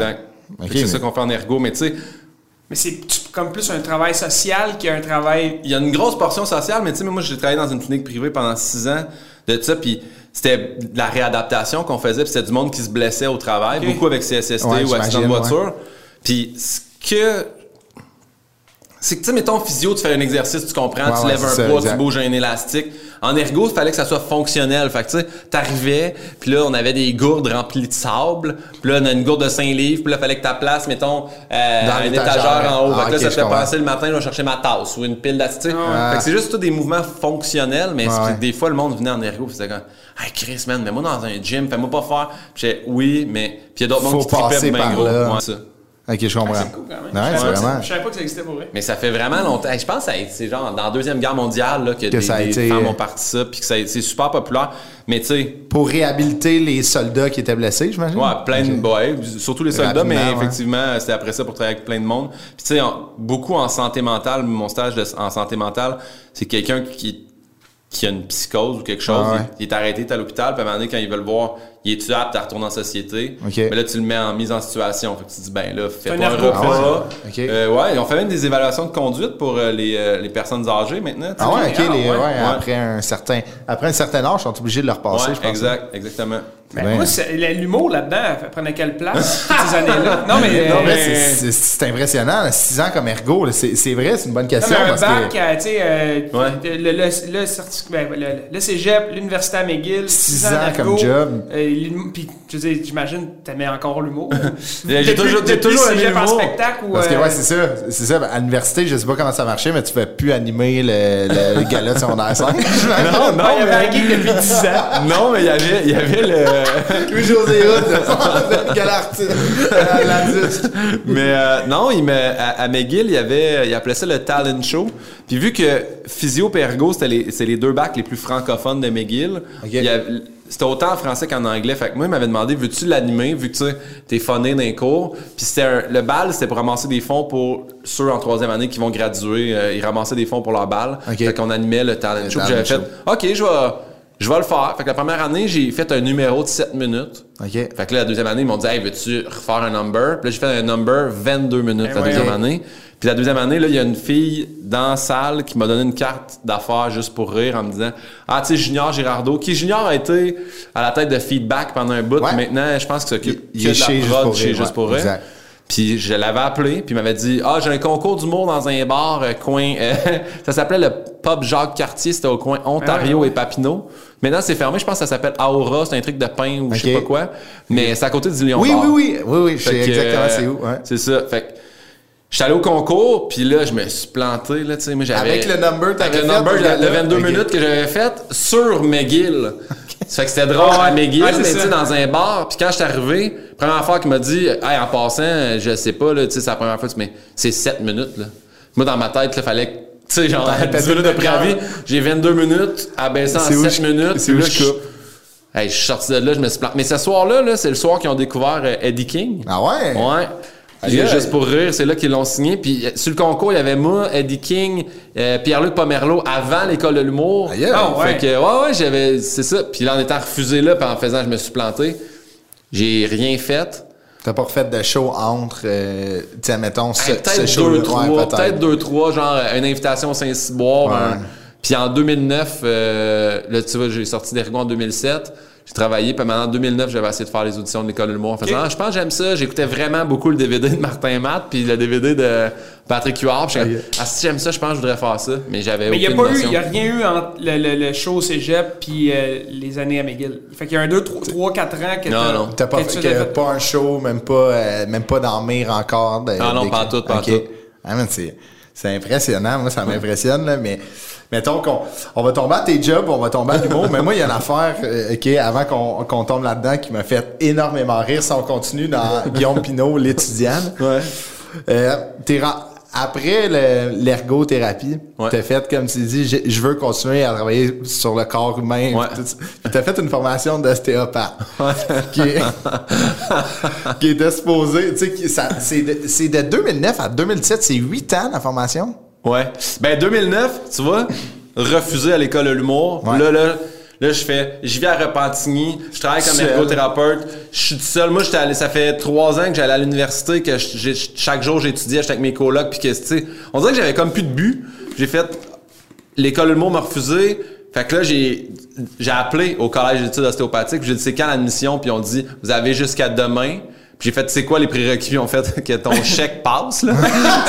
C'est ça qu'on fait en ergo, mais tu sais... Mais c'est comme plus un travail social qu'un travail... Il y a une grosse portion sociale, mais tu sais, moi, j'ai travaillé dans une clinique privée pendant 6 ans de ça, puis c'était de la réadaptation qu'on faisait, puis c'était du monde qui se blessait au travail, beaucoup avec CSST ou accident de voiture. Puis ce que... C'est que, tu sais, mettons, physio, tu fais un exercice, tu comprends, tu lèves un poids, tu bouges un élastique. En ergo, il fallait que ça soit fonctionnel. Fait que, tu sais, t'arrivais, puis là, on avait des gourdes remplies de sable, puis là, on a une gourde de 5 livres, puis là, il fallait que ta place, mettons, un étagère en haut. Fait que là, ça te fait penser le matin, je vais chercher ma tasse ou une pile d'acide. Fait que c'est juste tout des mouvements fonctionnels, mais des fois, le monde venait en ergo, puis c'était comme, hey, Chris, man, mets-moi dans un gym, fais-moi pas faire. Puis j'ai oui, mais, puis il y a d'autres mondes qui trippaient bien gros. Ça. Ok, je comprends. C'est cool quand même. Je savais pas que ça existait pour vrai. Mais ça fait vraiment longtemps. Je pense que c'est genre dans la Deuxième Guerre mondiale là, que des femmes ont parti ça, puis que c'est super populaire. Mais tu sais. Pour réhabiliter les soldats qui étaient blessés, j'imagine? Ouais, surtout les soldats, mais effectivement, c'était après ça pour travailler avec plein de monde. Puis tu sais, beaucoup en santé mentale, mon stage en santé mentale, c'est quelqu'un qui a une psychose ou quelque chose, il est arrêté, t'es à l'hôpital, puis à un moment donné, quand ils veulent voir, il est-tu apte à retourner en société. Mais là, tu le mets en mise en situation. Fait que tu dis, ben là, fais pas un repas. Ils ont fait même des évaluations de conduite pour les personnes âgées maintenant. Après un certain âge, ils sont obligés de leur passer, je pense. Exactement. Mais moi, l'humour là-dedans, prenait quelle place ces années-là? Non, mais c'est impressionnant. 6 ans comme ergo, c'est vrai, c'est une bonne question. Un bac, tu sais, le cégep, l'université à McGill, 6 ans comme job. Puis, tu sais, j'imagine, t'aimais encore l'humour. J'ai toujours aimé l'humour. En spectacle ou... Parce que, c'est ça. À l'université, je sais pas comment ça marchait, mais tu pouvais plus animer le gala de secondaire 5. Non, il y avait un geek depuis 10 ans. Non, mais il y avait le... Louis-José Hood, le gala artiste. Mais non, à McGill, il appelait ça le talent show. Puis vu que physio et ergo, c'est les 2 bacs les plus francophones de McGill, c'était autant en français qu'en anglais. Fait que moi, il m'avait demandé, veux-tu l'animer, vu que tu t'es phoné dans les cours. Puis le bal, c'était pour ramasser des fonds pour ceux en 3e année qui vont graduer. Ils ramassaient des fonds pour leur bal. Fait qu'on animait le talent show. J'avais fait, OK, je vais le faire. Fait que la première année, j'ai fait un numéro de 7 minutes. Fait que là, la 2e année, ils m'ont dit, hey, veux-tu refaire un number? Puis là, j'ai fait un number 22 minutes la 2e année. Puis la 2e année, là, il y a une fille dans la salle qui m'a donné une carte d'affaires juste pour rire en me disant, ah, tu sais, Junior Girardeau, qui Junior a été à la tête de Feedback pendant un bout. Puis maintenant, je pense qu'il s'occupe de la prod chez Juste pour rire. Puis je l'avais appelé, puis il m'avait dit, ah, j'ai un concours d'humour dans un bar coin, ça s'appelait le Pub Jacques Cartier, c'était au coin Ontario et Papineau. Maintenant, c'est fermé, je pense que ça s'appelle Aura, c'est un truc de pain ou je sais pas quoi. Mais c'est à côté du Lion Bar. Oui, je sais exactement c'est où. C'est ça. Fait que j'étais allé au concours, puis là, je me suis planté, là, tu sais, moi, j'avais... Avec le number, le 22 minutes que j'avais fait sur McGill. Ça fait que c'était drôle à McGill, mais tu sais, dans un bar. Puis quand je suis arrivé, première fois qu'il m'a dit, hey, en passant, je sais pas, là, tu sais, c'est la première fois, mais c'est 7 minutes, là. Moi, dans ma tête, là, fallait que, tu sais, genre, 10 minutes de préavis, j'ai 22 minutes, abaissant à 7 minutes. C'est où je coupe. Hey, je suis sorti de là, je me suis planté. Mais ce soir-là, là, c'est le soir qu'ils ont découvert Eddie King. Ah ouais? Ouais. Juste pour rire, c'est là qu'ils l'ont signé. Puis sur le concours, il y avait moi, Eddie King, Pierre-Luc Pomerleau avant l'école de l'humour. Fait que j'avais, c'est ça. Puis là, en étant refusé là, puis en faisant, je me suis planté. J'ai rien fait. T'as pas refait de show entre, tu sais, mettons, peut-être 2-3, genre une invitation au Saint-Cyboire. Puis en 2009, là, tu vois, j'ai sorti d'Ergo en 2007. J'ai travaillé, puis maintenant en 2009, j'avais essayé de faire les auditions de l'école de l'humour en faisant je pense que j'aime ça. J'écoutais vraiment beaucoup le DVD de Martin Matt puis le DVD de Patrick Huard. Si j'aime ça, je pense que je voudrais faire ça. Mais j'avais aucune notion. Il n'y a rien eu entre le show au cégep puis les années à McGill. Fait qu'il y a 2, 3, 4 ans que non. T'as pas un show, même pas dans Mire encore. Non, pas tout. Ah, man, c'est impressionnant. Moi, ça m'impressionne, là, mais... Mettons qu'on va tomber à tes jobs, on va tomber à l'humour, mais moi, il y a une affaire, avant qu'on tombe là-dedans, qui m'a fait énormément rire. Si on continue dans Guillaume Pinault, l'étudiant. Après l'ergothérapie, t'as fait, comme tu dis, je veux continuer à travailler sur le corps humain. Puis t'as fait une formation d'ostéopathe. qui était supposée, tu sais, c'est de 2009 à 2017, c'est 8 ans la formation? Ouais. Ben 2009, tu vois, refusé à l'école de l'humour. Là, Là, je vis à Repentigny, je travaille comme ergothérapeute, je suis tout seul. Moi, ça fait 3 ans que j'allais à l'université, que chaque jour j'étudiais, j'étais avec mes colocs, puis que, tu sais, on dirait que j'avais comme plus de but. J'ai fait, l'école Ulmo m'a refusé. Fait que là, j'ai appelé au collège d'études ostéopathiques, puis j'ai dit, c'est quand l'admission? Puis on dit, vous avez jusqu'à demain. Puis j'ai fait, c'est quoi les prérequis? Puis on fait que ton chèque passe, là.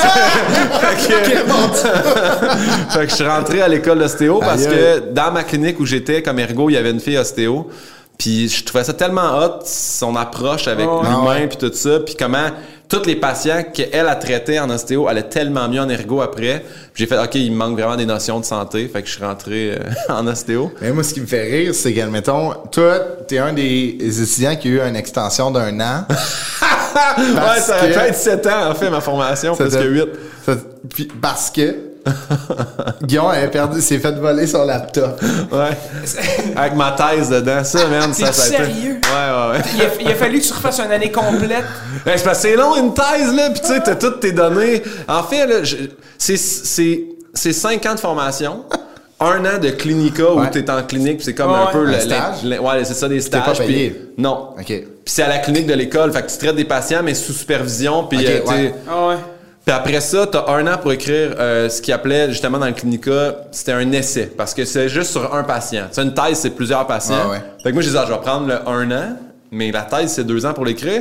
Fait que je suis rentré à l'école d'ostéo parce que dans ma clinique où j'étais comme ergo, il y avait une fille ostéo. Puis je trouvais ça tellement hot, son approche avec l'humain puis tout ça, puis comment tous les patients qu'elle a traités en ostéo allaient tellement mieux en ergo après. Puis j'ai fait, OK, il me manque vraiment des notions de santé. Fait que je suis rentré en ostéo. Mais moi, ce qui me fait rire, c'est qu'admettons, toi, t'es un des étudiants qui a eu une extension d'1 an. Ouais, ça aurait pu être 7 ans, en fait, ma formation, presque 8. Parce que Guillaume s'est fait voler son laptop. Ouais. Avec ma thèse dedans. Ça, man, ça a été. Sérieux? Ouais. Il a fallu que tu refasses une année complète. C'est parce que c'est long, une thèse, là, pis tu sais, t'as toutes tes données. En fait, là, c'est 5 ans de formation. 1 an de clinica où t'es en clinique, pis c'est comme un peu un stage. Ouais, c'est ça, des stages. T'es pas payé. Non. OK. Puis c'est à la clinique de l'école, fait que tu traites des patients, mais sous supervision, puis Puis après ça, t'as 1 an pour écrire ce qu'ils appelait justement dans le clinica, c'était un essai, parce que c'est juste sur un patient. Tu sais, une thèse, c'est plusieurs patients. Fait que moi, je disais, je vais prendre le 1 an, mais la thèse, c'est 2 ans pour l'écrire.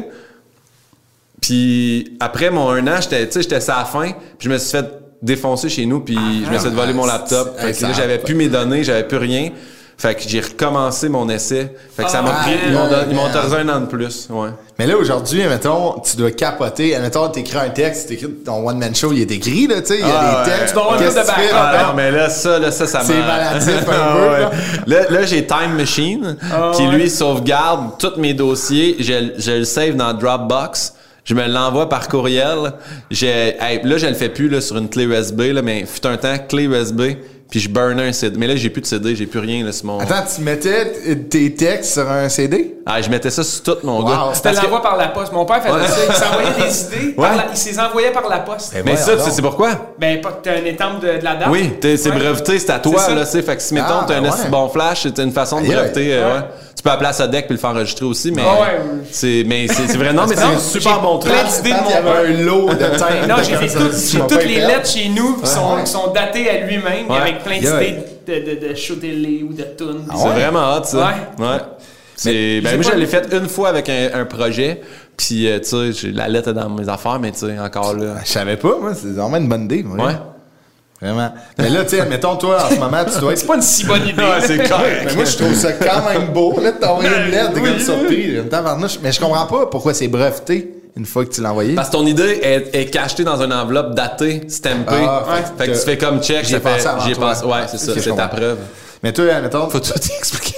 Puis après mon 1 an, j'étais à la fin, puis je me suis fait défoncer chez nous, puis je me suis fait voler mon laptop. Fait que là, j'avais plus mes données, j'avais plus rien. Fait que j'ai recommencé mon essai. Fait que ça m'a pris... Ils m'ont autorisé 1 an de plus, ouais. Mais là, aujourd'hui, mettons, tu dois capoter. Mettons, t'écris un texte, ton one-man show, il est écrit, là, tu sais, il y a des textes. Tu dois avoir plus de background. Non, mais là, ça m'a... C'est maladif un peu. Là, j'ai Time Machine, qui, lui, sauvegarde tous mes dossiers. Je le save dans Dropbox. Je me l'envoie par courriel. Là, je le fais plus là, sur une clé USB, là, mais fut un temps, clé USB, puis je burnais un CD. Mais là, j'ai plus de CD, j'ai plus rien. Là, sur mon... Attends, tu mettais tes textes sur un CD? Ah, je mettais ça sur tout, mon gars. C'était l'envoi par la poste. Mon père faisait ça. Il s'envoyait des idées, il s'les envoyait par la poste. Mais ça, tu sais, c'est pourquoi? Ben, t'as un étampe de la date. Oui, c'est breveté, c'est à toi, là, tu sais. Fait que si, mettons, t'as un assez bon flash, c'est une façon de breveter, Tu peux appeler à Sodec puis le faire enregistrer aussi, mais c'est vrai. Non, mais c'est un super bon truc. Il y avait un lot de time. Non, j'ai toutes les lettres chez nous qui sont datées à lui-même, avec plein d'idées de shooter ou de tunes. C'est vraiment hot, ça. Ouais. Moi, je l'ai fait une fois avec un projet, puis tu sais, la lettre est dans mes affaires, mais tu sais, encore là. Je savais pas, moi, c'est vraiment une bonne idée. Ouais. Vraiment. Mais là, tu sais, mettons, toi, en ce moment, tu dois être... C'est pas une si bonne idée. C'est correct. Mais moi, je trouve ça quand même beau, là, de t'envoyer une lettre, t'es comme surpris. Mais je comprends pas pourquoi c'est breveté une fois que tu l'as envoyé. Parce que ton idée est cachetée dans une enveloppe datée, stampée. Fait que tu fais comme check, j'y ai pensé. Ouais, c'est ça, c'est ta preuve. Mais toi, mettons... Faut tout expliquer.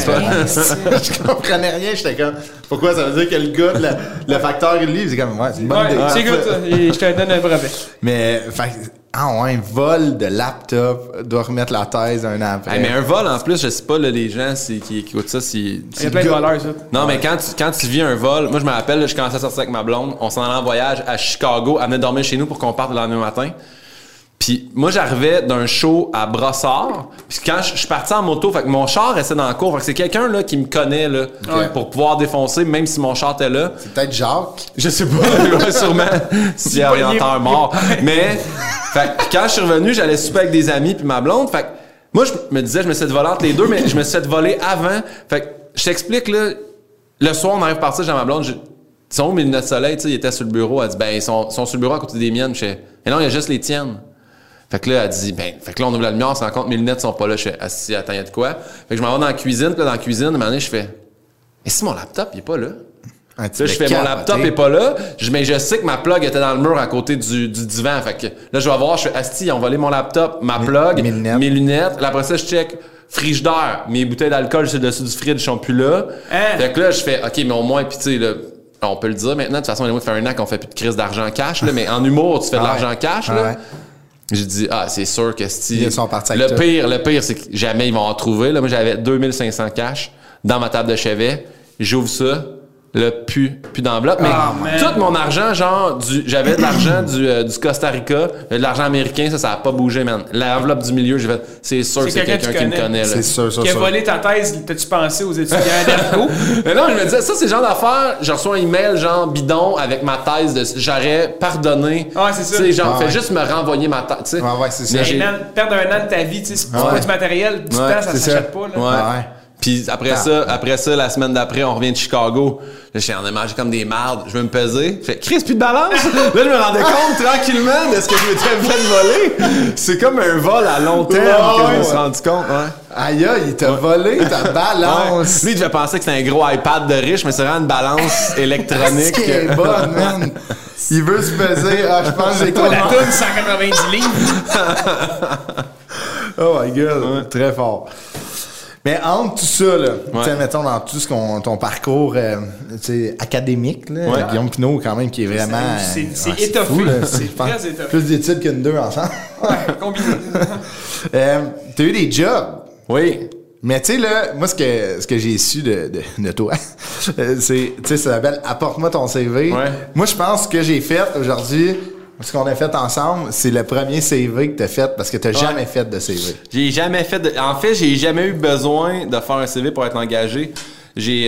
Je comprenais rien, j'étais comme... Pourquoi ça veut dire que le gars, le facteur, il livre, c'est comme... Ouais, c'est une bonne idée. C'est good, ça. Je te donne un brevet. Mais, un vol de laptop doit remettre la thèse 1 an après. Mais un vol, en plus, je sais pas, là, les gens qui écoutent ça, il y a plein de voleurs, ça. Non, mais quand tu vis un vol, moi, je me rappelle, je commençais à sortir avec ma blonde, on s'en allait en voyage à Chicago, elle venait dormir chez nous pour qu'on parte le lendemain matin. Puis moi, j'arrivais d'un show à Brossard. Puis quand je suis parti en moto, fait que mon char restait dans la cour. Fait que c'est quelqu'un là qui me connaît là pour pouvoir défoncer, même si mon char était là. C'est peut-être Jacques. Je sais pas, sûrement. S'il y a un orienteur mort. Mais fait que quand je suis revenu, j'allais souper avec des amis puis ma blonde. Fait que moi, je me disais, je me suis fait voler entre les deux, mais je me suis fait voler avant. Fait que je t'explique là. Le soir, on arrive partir, j'ai ma blonde. Ils sont où mes lunettes de soleil? Tu sais, ils étaient sur le bureau. Elle dit, ils sont sur le bureau à côté des miennes. Je fais, et non, il y a juste les tiennes. Fait que là, elle dit, fait que là, on ouvre la lumière, on se rend compte, mes lunettes sont pas là. Je fais, assis, attends, il y a de quoi? Fait que je m'en vais dans la cuisine, puis là, dans la cuisine, à un moment donné, je fais, et si mon laptop, il est pas là? Là, je fais, mon laptop est pas là, mais je sais que ma plug était dans le mur à côté du divan. Fait que là, je vais voir, je fais, asti, ils ont volé mon laptop, ma plug, mes lunettes. Là, après ça, je check, frigidaire, mes bouteilles d'alcool sur le dessus du fridge sont plus là. Fait que là, je fais, OK, mais au moins, puis tu sais, là, on peut le dire maintenant, de toute façon, ça fait 1 an qu'on fait plus de crise d'argent cash, là, mais en humour, tu fais de l'argent cash, là. J'ai dit, c'est sûr que ils sont partis avec le pire, c'est que jamais ils vont en trouver. Là, moi, j'avais 2500 cash dans ma table de chevet. J'ouvre ça. Là, plus d'enveloppe. Mais tout mon argent, genre, j'avais de l'argent du Costa Rica, de l'argent américain, ça a pas bougé, man. L'enveloppe du milieu, j'ai fait, c'est sûr que c'est quelqu'un qui me connaît. Là. C'est sûr, ça. Qui a volé ta thèse, t'as-tu pensé aux étudiants d'Ergo? Mais non, je me disais, ça, c'est le genre d'affaire, je reçois un email, genre, bidon, avec ma thèse, j'aurais pardonné. Ah, c'est ça. Tu sais, genre, fais juste me renvoyer ma thèse, tu sais. Ouais, c'est ça. Perdre un an de ta vie, tu sais, c'est pas du matériel, du temps, ça s'achète pas, là. Ouais. Puis après ça, la semaine d'après, on revient de Chicago. Là, j'en ai mangé comme des mardes. Je veux me peser. Je fais, Chris, plus de balance. Là, je me rendais compte tranquillement de ce que je m'étais fait voler. C'est comme un vol à long terme que je me suis rendu compte. Ouais. Aïe, il t'a volé ta balance. Lui, il devait penser que c'était un gros iPad de riche, mais c'est vraiment une balance électronique. C'est est bonne, man. Il veut se peser. Je pense que j'ai quoi la toune 190 livres. Oh my God. Très fort. Mais entre tout ça, là, mettons dans tout ton parcours académique, là, Guillaume Pinot, quand même, qui est vraiment. C'est étoffé. Fou, c'est très étoffé. Plus d'études qu'une deux ensemble. Ouais, combiné. T'as eu des jobs. Oui. Mais tu sais, là, moi, ce que j'ai su de toi, c'est, tu sais, ça s'appelle Apporte-moi ton CV. Ouais. Moi, je pense que j'ai fait aujourd'hui. Ce qu'on a fait ensemble, c'est le premier CV que t'as fait parce que t'as jamais fait de CV. J'ai jamais fait En fait, j'ai jamais eu besoin de faire un CV pour être engagé. J'ai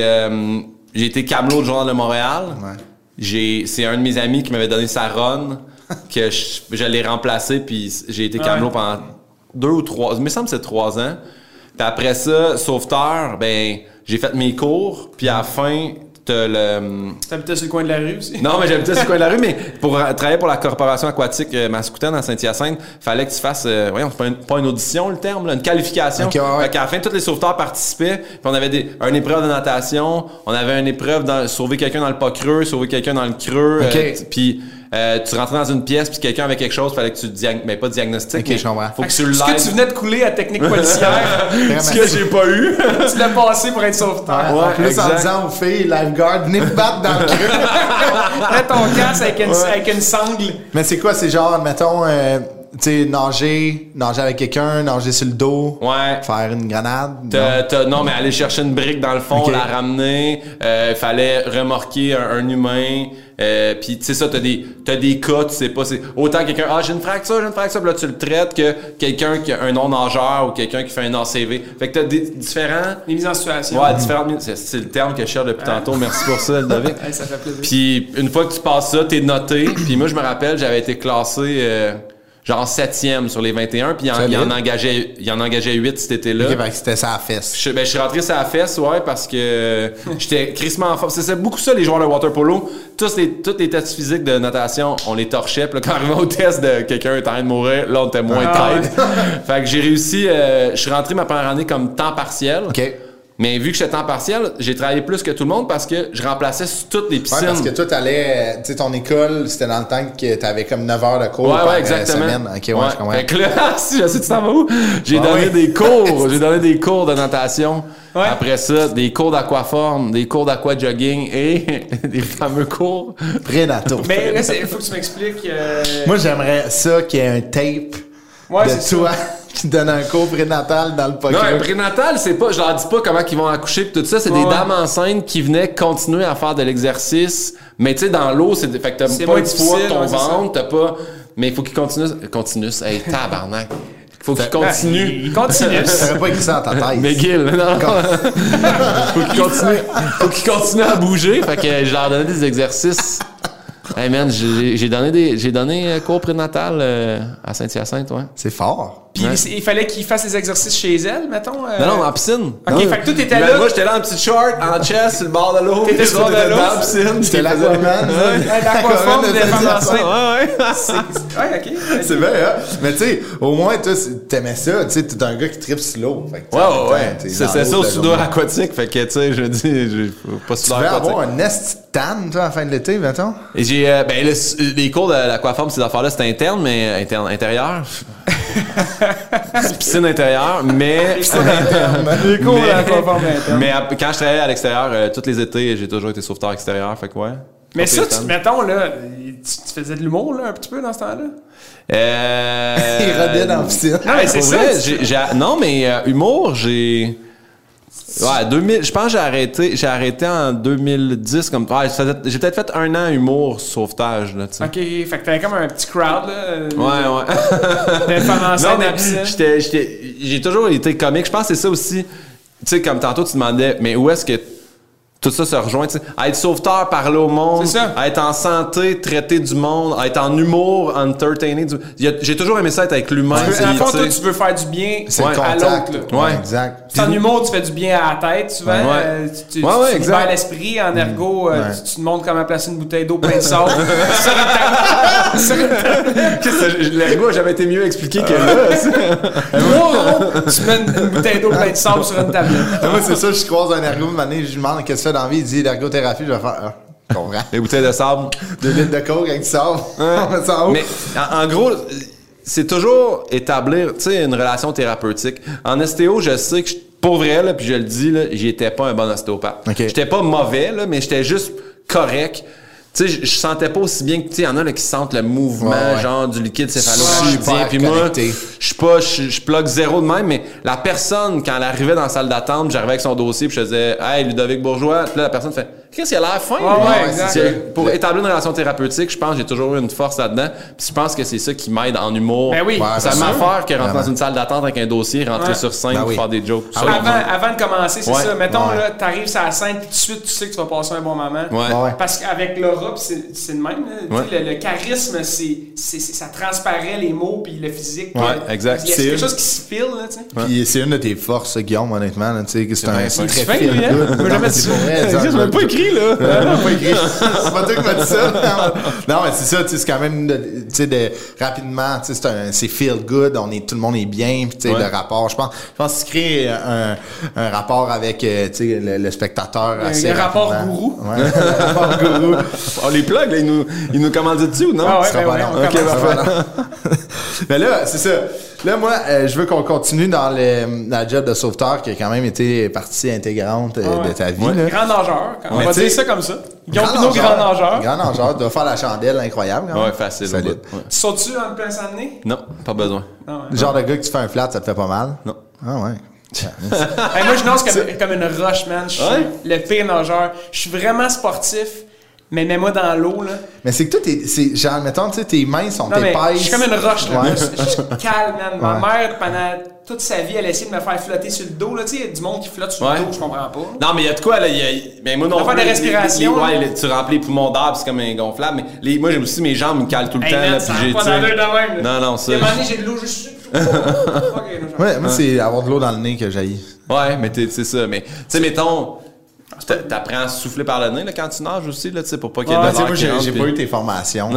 été camelot du Journal de Montréal. Ouais. C'est un de mes amis qui m'avait donné sa run que je l'ai remplacé puis j'ai été camelot pendant 2 ou 3, il me semble que c'est 3 ans. Puis après ça, sauveteur, ben j'ai fait mes cours puis à la fin T'habitais sur le coin de la rue aussi? Non, mais j'habitais sur le coin de la rue, mais pour travailler pour la Corporation aquatique Mascoutaine à Saint-Hyacinthe, fallait que tu fasses, pas une audition, le terme, là, une qualification. Okay, ouais. Fait qu'à la fin, tous les sauveteurs participaient, puis on avait une épreuve de natation, on avait une épreuve de sauver quelqu'un dans le pas creux, sauver quelqu'un dans le creux, puis tu rentrais dans une pièce puis quelqu'un avait quelque chose, fallait que tu pas diagnostic, mais je comprends. faut que tu l'aides. Ce que tu venais de couler à technique policière, ce que j'ai pas eu. Tu l'as passé pour être sauveteur. En plus, en disant aux filles, lifeguard, venez me battre dans le creux. Mets ton casque avec une sangle. Mais c'est quoi, c'est genre, mettons, tu sais, nager avec quelqu'un, nager sur le dos, faire une grenade. Non, mais aller chercher une brique dans le fond, la ramener, fallait remorquer un humain. Puis tu sais ça, t'as des cas, tu sais pas, c'est autant quelqu'un j'ai une fracture, puis là tu le traites que quelqu'un qui a un non-nageur ou quelqu'un qui fait un ACV. Fait que t'as différents les mises en situation. Ouais, différentes c'est le terme que je cherche depuis tantôt. Merci pour ça, Ludovic. Ça fait plaisir. Puis une fois que tu passes ça, t'es noté. Puis moi je me rappelle, j'avais été classé genre 7e sur les 21, puis il en engageait 8 cet été-là. OK, ben c'était ça à la fesse. Je suis rentré ça à la fesse, parce que j'étais crissement en forme. C'est beaucoup ça, les joueurs de water polo. Tous les tests physiques de natation, on les torchait. Puis là, quand on arrivait au test de quelqu'un était en train de mourir, là, on était moins tête. Fait que j'ai réussi... je suis rentré ma première année comme temps partiel. OK. Mais vu que j'étais temps partiel, j'ai travaillé plus que tout le monde parce que je remplaçais sur toutes les piscines. Ouais, parce que toi, t'allais... Tu sais, ton école, c'était dans le temps que t'avais comme 9 heures de cours par semaine. OK, je comprends. Fait que là, si je sais tu t'en vas où, j'ai donné des cours. J'ai donné des cours de natation. Ouais. Après ça, des cours d'aquaforme, des cours d'aquajogging et des fameux cours prénataux. Mais là, il faut que tu m'expliques... Moi, j'aimerais ça qu'il y ait un tape de toi... qui donne un cours prénatal dans le poker. Non, un prénatal, c'est pas... Je leur dis pas comment ils vont accoucher pis tout ça. C'est des dames enceintes qui venaient continuer à faire de l'exercice. Mais tu sais, dans l'eau, fait que t'as pas de poids de ton ventre, t'as pas... Mais il faut qu'ils continuent. Hey, tabarnak. Faut qu'il continue. Il continue. T'aurais pas écrit ça dans ta tête. McGill, non. Faut qu'il continue à bouger. Fait que je leur donnais des exercices. Hey man, j'ai donné cours prénatal à Saint-Hyacinthe, C'est fort. Puis il fallait qu'il fasse les exercices chez elle, mettons? Non, en piscine. OK, fait que tout était là. Moi, j'étais là en petite short, en chest, sur le bord de l'eau. T'étais sur le bord de l'eau? Dans la piscine. C'était l'aquaman. L'aquaforme des femmes enceintes. Ouais, OK. C'est bien, hein? Mais tu sais, au moins, toi, t'aimais ça. Tu sais, t'es un gars qui tripe sur l'eau. Ouais. C'est ça au sudor aquatique. Fait que, tu sais, je dis, j'ai pas sudor aquatique. Tu vas avoir un nest tan, toi, à la fin de l'été, mettons? Et j'ai, les cours de l'aquaforme, ces affaires-là, c'était interne, mais intérieur. Piscine intérieure, mais... Les cours de l'aquaforme interne. Mais quand je travaillais à l'extérieur, tous les étés, j'ai toujours été sauveteur extérieur, fait que Mais ça, mettons, là, tu faisais de l'humour, là, un petit peu, dans ce temps-là? Il rodait dans la piscine. Non, mais c'est ça. Vrai, non, mais humour, j'ai... Ouais, 2000, je pense que j'ai arrêté en 2010 comme j'ai peut-être fait 1 an humour sauvetage là, tu sais. OK, fait que t'avais comme un petit crowd là. Ouais. Des femmes ensemble à la piscine. J'ai toujours été comique, je pense que c'est ça aussi. Tu sais, comme tantôt tu demandais mais où est-ce que tout ça se rejoint, tu sais. À être sauveteur, parler au monde, à être en santé, traiter du monde, à être en humour, entertainer. J'ai toujours aimé ça être avec l'humain. En fond, toi, tu veux faire du bien à l'autre. Ouais, exact. En humour, tu fais du bien à la tête, souvent. Tu libères l'esprit. En ergo, tu te montres comment placer une bouteille d'eau pleine de sable. L'ergo a jamais été mieux expliqué que là. Non, tu mets une bouteille d'eau pleine de sable sur une tablette. Moi, c'est ça, je croise un ergo une année, je lui demande qu'est-ce que tu fais dans la vie, il dit l'ergothérapie, je vais faire comprends. Les bouteilles de sable. 2 litres de coke avec du sable. Mais en gros, c'est toujours établir, tu sais, une relation thérapeutique. En ostéo, je sais que pour vrai, là, puis je le dis, là, j'étais pas un bon ostéopathe. Okay. J'étais pas mauvais, là, mais j'étais juste correct. Tu sais, je sentais pas aussi bien que, tu sais, il y en a là, qui sentent le mouvement, genre, du liquide céphalo-carpien. Puis moi, je plug zéro de même, mais la personne, quand elle arrivait dans la salle d'attente, j'arrivais avec son dossier, puis je faisais « Hey, Ludovic Bourgeois », puis là, la personne fait « Qu'est-ce qu'il a l'air fin, pour établir une relation thérapeutique, je pense que j'ai toujours eu une force là-dedans, puis je pense que c'est ça qui m'aide en humour. Ben oui. Ça m'affaire que rentrer dans une salle d'attente avec un dossier, rentrer sur scène, faire des jokes. Avant de commencer, c'est ça. Mettons, là, t'arrives sur la scène, puis tout de suite, tu sais que tu vas passer un bon moment. Parce qu'avec l'aura, c'est le même. Le charisme, ça transparaît les mots, puis le physique. Exact. Il y a quelque chose qui se file, là, tu sais. Puis c'est une de tes forces, Guillaume, honnêtement. C'est très feel good. Je m'ai pas écrit, là. Non, pas écrit. C'est pas toi qui m'as dit ça. Non, mais c'est ça, c'est quand même, tu sais, rapidement, tu sais, c'est feel good, tout le monde est bien, puis tu sais, le rapport, je pense que tu crées un rapport avec, tu sais, le spectateur assez rapidement. Rapport gourou. Ouais, le rapport gourou. On les plug, là, ils nous commandent dessus ou non? Ah ouais, OK, parfait. Mais là, c'est ça. Là, moi, je veux qu'on continue dans la job de sauveteur qui a quand même été partie intégrante de ta vie. Là. Grand nageur. On va dire ça comme ça. Guillaume Pinot, grand nageur. Grand nageur. Tu dois faire la chandelle incroyable. Ouais, facile. Solide. Ouais. Tu sautes-tu en pince à nez? Non, pas besoin. Le genre de gars que tu fais un flat, ça te fait pas mal? Non. Ah ouais. Moi, je nage comme une roche, man. Je suis le pire nageur. Je suis vraiment sportif. Mais mets-moi dans l'eau, là. Mais c'est que toi, genre, mettons, tu sais, tes mains sont épaisses. Je suis comme une roche, là. Je suis calme, man. Ma mère, pendant toute sa vie, elle a essayé de me faire flotter sur le dos, là. Tu sais, il y a du monde qui flotte sur le dos, je comprends pas. Non, mais il y a de quoi, là. Mais moi, non. On va faire des respirations. Tu remplis les poumons d'air, puis c'est comme un gonflable. Mais moi, j'aime aussi mes jambes me calent tout le temps, là. Puis j'ai, pas d'allure de même, là. Non, ça. À un moment donné, j'ai de l'eau juste. Ouais, moi, c'est avoir de l'eau dans le nez que j'haïs. Ouais, mais c'est ça. Mais, tu sais, mettons. T'apprends à souffler par le nez là, quand tu nages aussi, là, pour pas qu'il y ait de l'air qui rentre. Moi, j'ai pas eu tes formations.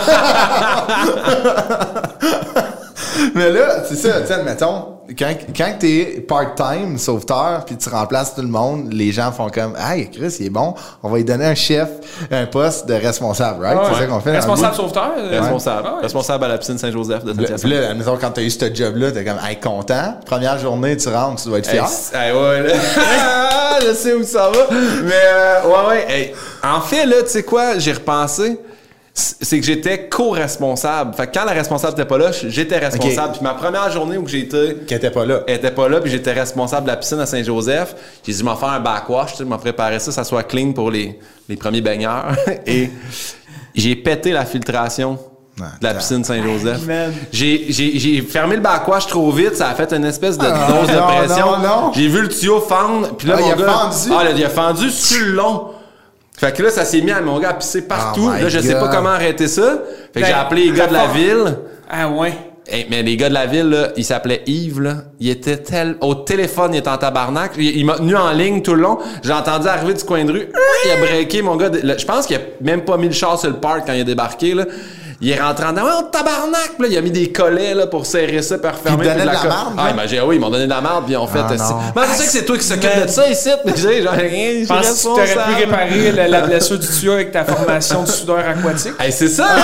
Mais là, c'est ça, tu sais, admettons, quand t'es part-time sauveteur puis tu remplaces tout le monde, les gens font comme « Hey, Chris, il est bon, on va lui donner un poste de responsable, right? » C'est ça qu'on fait. Responsable sauveteur? Responsable à la piscine Saint-Joseph de Saint-Hyacinthe. Puis là, admettons, quand t'as eu ce job-là, t'es comme « Hey, content. Première journée, tu rentres, tu dois être fier. » Ouais, là. Je sais où ça va. Mais, ouais. Hey, en fait, là, tu sais quoi, j'ai repensé. C'est que j'étais co-responsable. Fait que quand la responsable était pas là, j'étais responsable. Puis ma première journée où j'étais... Qui était pas là. Elle était pas là, puis j'étais responsable de la piscine à Saint-Joseph. J'ai dit, je m'en faire un backwash, tu sais, je m'en préparais ça soit clean pour les premiers baigneurs. Et j'ai pété la filtration de la piscine Saint-Joseph. J'ai fermé le backwash trop vite, ça a fait une espèce de dose de pression. Non. J'ai vu le tuyau fendre, puis là, mon gars... il a fendu sur le long. Fait que là, ça s'est mis à mon gars à pisser partout. Là, je sais pas comment arrêter ça. Fait que j'ai appelé les gars de la ville. Ah ouais. Hey, mais les gars de la ville, là, il s'appelait Yves, là. Il était au téléphone, il était en tabarnak. Il m'a tenu en ligne tout le long. J'ai entendu arriver du coin de rue. Il a breaké, mon gars. Je pense qu'il a même pas mis le char sur le parc quand il a débarqué, là. Il est rentré en dedans, tabarnak! Là, il a mis des collets là, pour serrer ça, pour refermer. Ils te donnaient de la marde? Ils m'ont donné de la marde, puis ils ont fait... Mais c'est ça que c'est toi qui s'occupe de ça ici. J'ai rien, je pense que tu aurais pu réparer la blessure du tuyau avec ta formation de soudeur aquatique. Hey, c'est ça!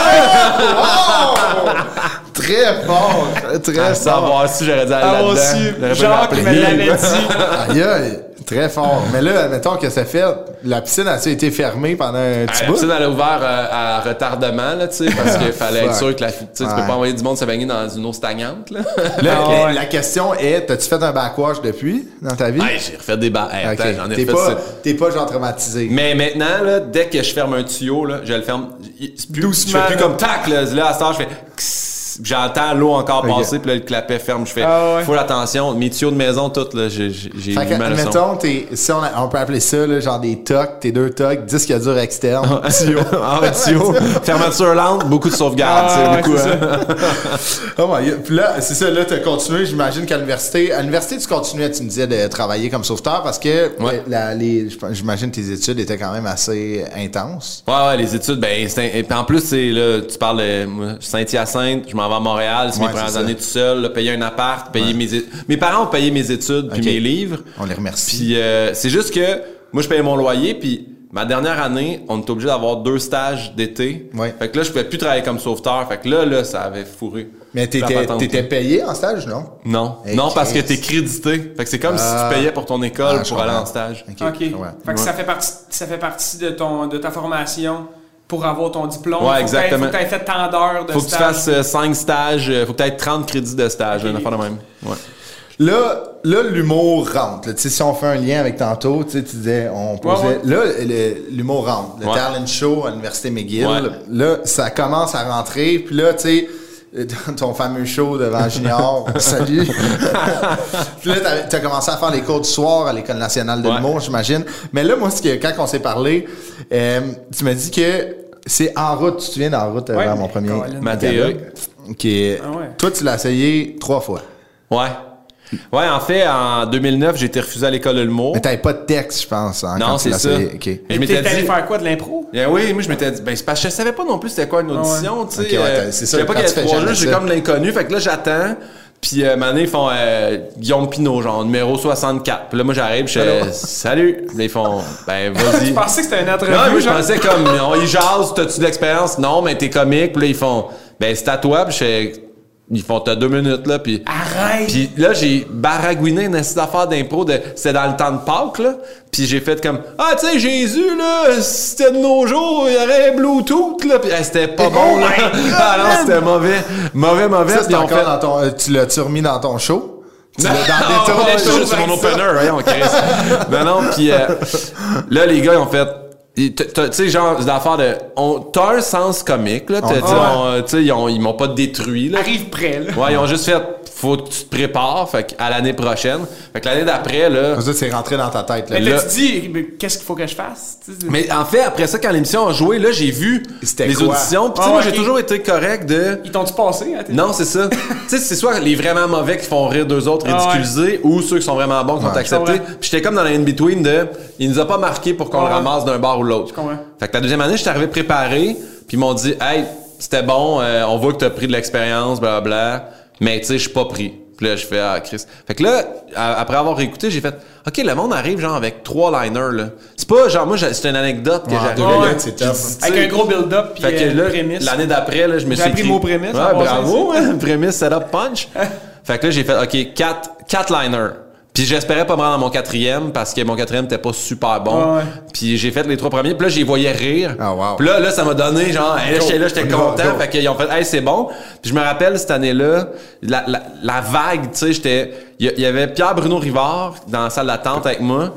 Très fort! Très fort! Savoir si j'aurais dû aller là-dedans. Jacques me l'avait dit. Aïe, Très fort. Mais là, admettons que ça fait... La piscine a été fermée pendant un petit bout? La piscine, elle a ouvert à retardement, là, tu sais, parce qu'il fallait être sûr que tu peux pas envoyer du monde se baigner dans une eau stagnante, là. La question est, t'as-tu fait un backwash depuis, dans ta vie? J'ai refait des okay. J'en ai fait t'es pas genre traumatisé. Mais maintenant, là, dès que je ferme un tuyau, là, je le ferme. Doucement. Je fais plus comme tac, là. Là, à ce temps, je fais... J'entends l'eau encore passer, puis là, le clapet ferme. Je fais full attention. Mes tuyaux de maison, toutes, là, j'ai eu ma leçon. Mettons, si on peut appeler ça, là, genre des tocs, tes 2 tocs, disque dur externe, tuyau. Tuyau. Fermeture lente, beaucoup de sauvegarde, c'est beaucoup. Oh my God. Puis là, c'est ça, là, t'as continué, j'imagine qu'à l'université. À l'université, tu continuais, tu me disais, de travailler comme sauveteur parce que j'imagine que tes études étaient quand même assez intenses. Ouais, les études, en plus, là, tu parles de Saint-Hyacinthe, je m'en vais à Montréal, c'est mes premières années tout seul, là, payer un appart, payer mes parents ont payé mes études puis mes livres. On les remercie. Puis c'est juste que moi je payais mon loyer puis ma dernière année, on était obligé d'avoir 2 stages d'été. Ouais. Fait que là je pouvais plus travailler comme sauveteur. Fait que là ça avait fourré. Mais t'étais payé en stage, non? Non. Non, parce que t'es crédité. Fait que c'est comme si tu payais pour ton école pour aller en stage. OK. Ouais. Fait que ça fait partie de ta formation. Pour avoir ton diplôme, exactement. Faut que tu aies fait tant d'heures de stage. Faut que tu fasses 5 stages, faut que tu aies 30 crédits de stage, une affaire de même. Ouais. Là, l'humour rentre. Si on fait un lien avec tantôt, tu disais, on posait... Là, l'humour rentre. Le talent show à l'Université McGill, là, ça commence à rentrer. Puis là, tu sais... ton fameux show devant Junior, salut. Puis là, t'as commencé à faire les cours du soir à l'École nationale de l'humour, j'imagine. Mais là, moi, quand on s'est parlé, tu m'as dit que c'est En route. Tu te souviens d'En route avant mon premier Mathéo. Toi, tu l'as essayé 3 fois. Ouais, en fait, en 2009, j'ai été refusé à l'École de l'humour. Mais t'avais pas de texte, je pense. Non, c'est ça. Okay. Et t'es allé faire quoi, de l'impro? Oui, moi, je m'étais dit, c'est parce que je savais pas non plus c'était quoi une audition, tu sais. C'est ça. Je savais pas qu'il y avait 3 jeux, j'ai comme l'inconnu. Fait que là, j'attends. Puis, maintenant, ils font Guillaume Pinot, genre, numéro 64. Puis là, moi, j'arrive, je fais salut. Puis là, ils font, vas-y. Tu pensais que c'était une entrevue? Non, moi, je pensais comme, ils jasent, t'as-tu de l'expérience? Non, mais t'es comique. Puis là, ils font, c'est à toi. Puis je fais, ils font, t'as 2 minutes, là, puis... Arrête! Puis là, j'ai baragouiné une affaire d'impro c'était dans le temps de Pâques, là. Puis j'ai fait comme, tu sais, Jésus, là, si c'était de nos jours, il y aurait Bluetooth, là. Puis c'était pas bon, là. Non, c'était mauvais. Mauvais. Ça, c'est encore dans ton... tu l'as-tu remis dans ton show? Tu l'as dans des tours? Juste mon opener, on crée. Non, puis là, les gars, ils ont fait... Tu sais, genre, c'est l'affaire de... T'as un sens comique, là. Tu sais, ils m'ont pas détruit, là. Arrive prêt, là. Ouais, ils ont juste fait... Faut que tu te prépares, fait à l'année prochaine. Fait que l'année d'après, là... Ça, c'est rentré dans ta tête, là. Mais là, tu dis, qu'est-ce qu'il faut que je fasse? Mais en fait, après ça, quand l'émission a joué, là, j'ai vu les auditions. Puis moi, j'ai toujours été correct de... Ils t'ont-tu passé? Non, c'est ça. Tu sais, c'est soit les vraiment mauvais qui font rire d'eux autres, ridiculisés, ou ceux qui sont vraiment bons qui sont acceptés. Puis j'étais comme dans la in-between de... Il nous a pas marqué pour qu'on le ramasse d'un bar ou l'autre. Fait que la deuxième année, j'étais arrivé préparé, puis ils m'ont dit, hey, c'était bon, on voit que t'as pris de l'expérience, blablabla, mais tu sais, je suis pas pris. Puis là, je fais, Chris. Fait que là, après avoir réécouté, j'ai fait, OK, le monde arrive genre avec 3 liners, là. C'est pas genre, moi, c'est une anecdote que j'arrive. C'est top. Avec un gros build-up, puis prémisse. L'année d'après, là, je me suis appris le mot prémisse. Ouais, bravo, prémisse, setup, punch. Fait que là, j'ai fait, OK, 4 liners. Puis j'espérais pas me rendre à mon 4e parce que mon 4e était pas super bon. Puis j'ai fait les 3 premiers. Puis là, j'y voyais rire. Puis là, ça m'a donné genre... j'étais content. Fait qu'ils ont fait « Hey, c'est bon ». Puis je me rappelle, cette année-là, la vague, tu sais, il y avait Pierre-Bruno Rivard dans la salle d'attente avec moi.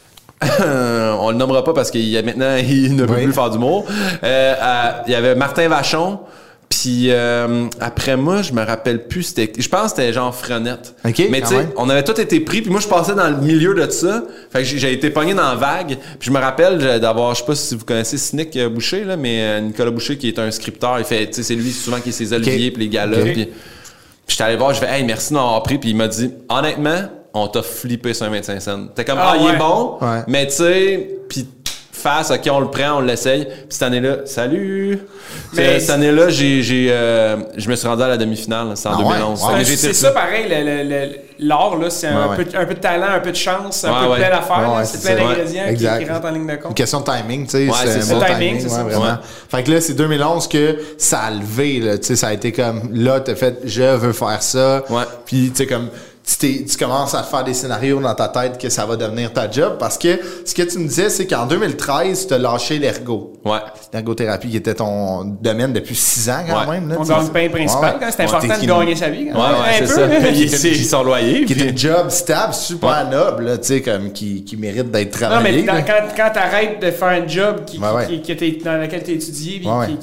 On le nommera pas parce qu'il maintenant, il ne peut plus faire d'humour. Il y avait Martin Vachon. Puis après moi, je me rappelle plus, je pense que c'était genre Frenette. Okay, mais tu sais, on avait tous été pris, puis moi je passais dans le milieu de ça. Fait que j'ai été pogné dans la vague. Puis je me rappelle d'avoir, je sais pas si vous connaissez Cynic Boucher là, mais Nicolas Boucher qui est un scripteur, il fait, tu sais, c'est lui souvent qui est ses oliviers puis les galas. Puis j'étais allé voir, je fais, hey, merci d'avoir pris, puis il m'a dit, honnêtement, on t'a flippé sur un 25 cents. T'es comme, il est bon, mais tu sais, puis face, OK, on le prend, on l'essaye. Puis cette année-là, salut! Mais cette année-là, je me suis rendu à la demi-finale. C'est en 2011. C'est ça, pareil, l'art, là, c'est un peu de talent, un peu de chance, un peu de plein d'affaires. C'est plein d'ingrédients qui rentrent en ligne de compte. Une question de timing, tu sais. C'est un timing, c'est ça. Vraiment. Fait que là, c'est 2011 que ça a levé, là. Tu sais, ça a été comme, là, t'as fait, je veux faire ça. Puis, tu sais, comme... tu commences à faire des scénarios dans ta tête que ça va devenir ta job, parce que ce que tu me disais, c'est qu'en 2013, tu as lâché l'ergo. Ouais. L'ergothérapie qui était ton domaine depuis 6 ans quand même. Là, ton gagne-pain principal, c'est important de gagner sa vie. C'est ça. Payer son loyer. Qui est un job stable, super noble, là, tu sais, comme qui mérite d'être travaillé. Non, mais quand t'arrêtes de faire un job dans lequel t'as étudié,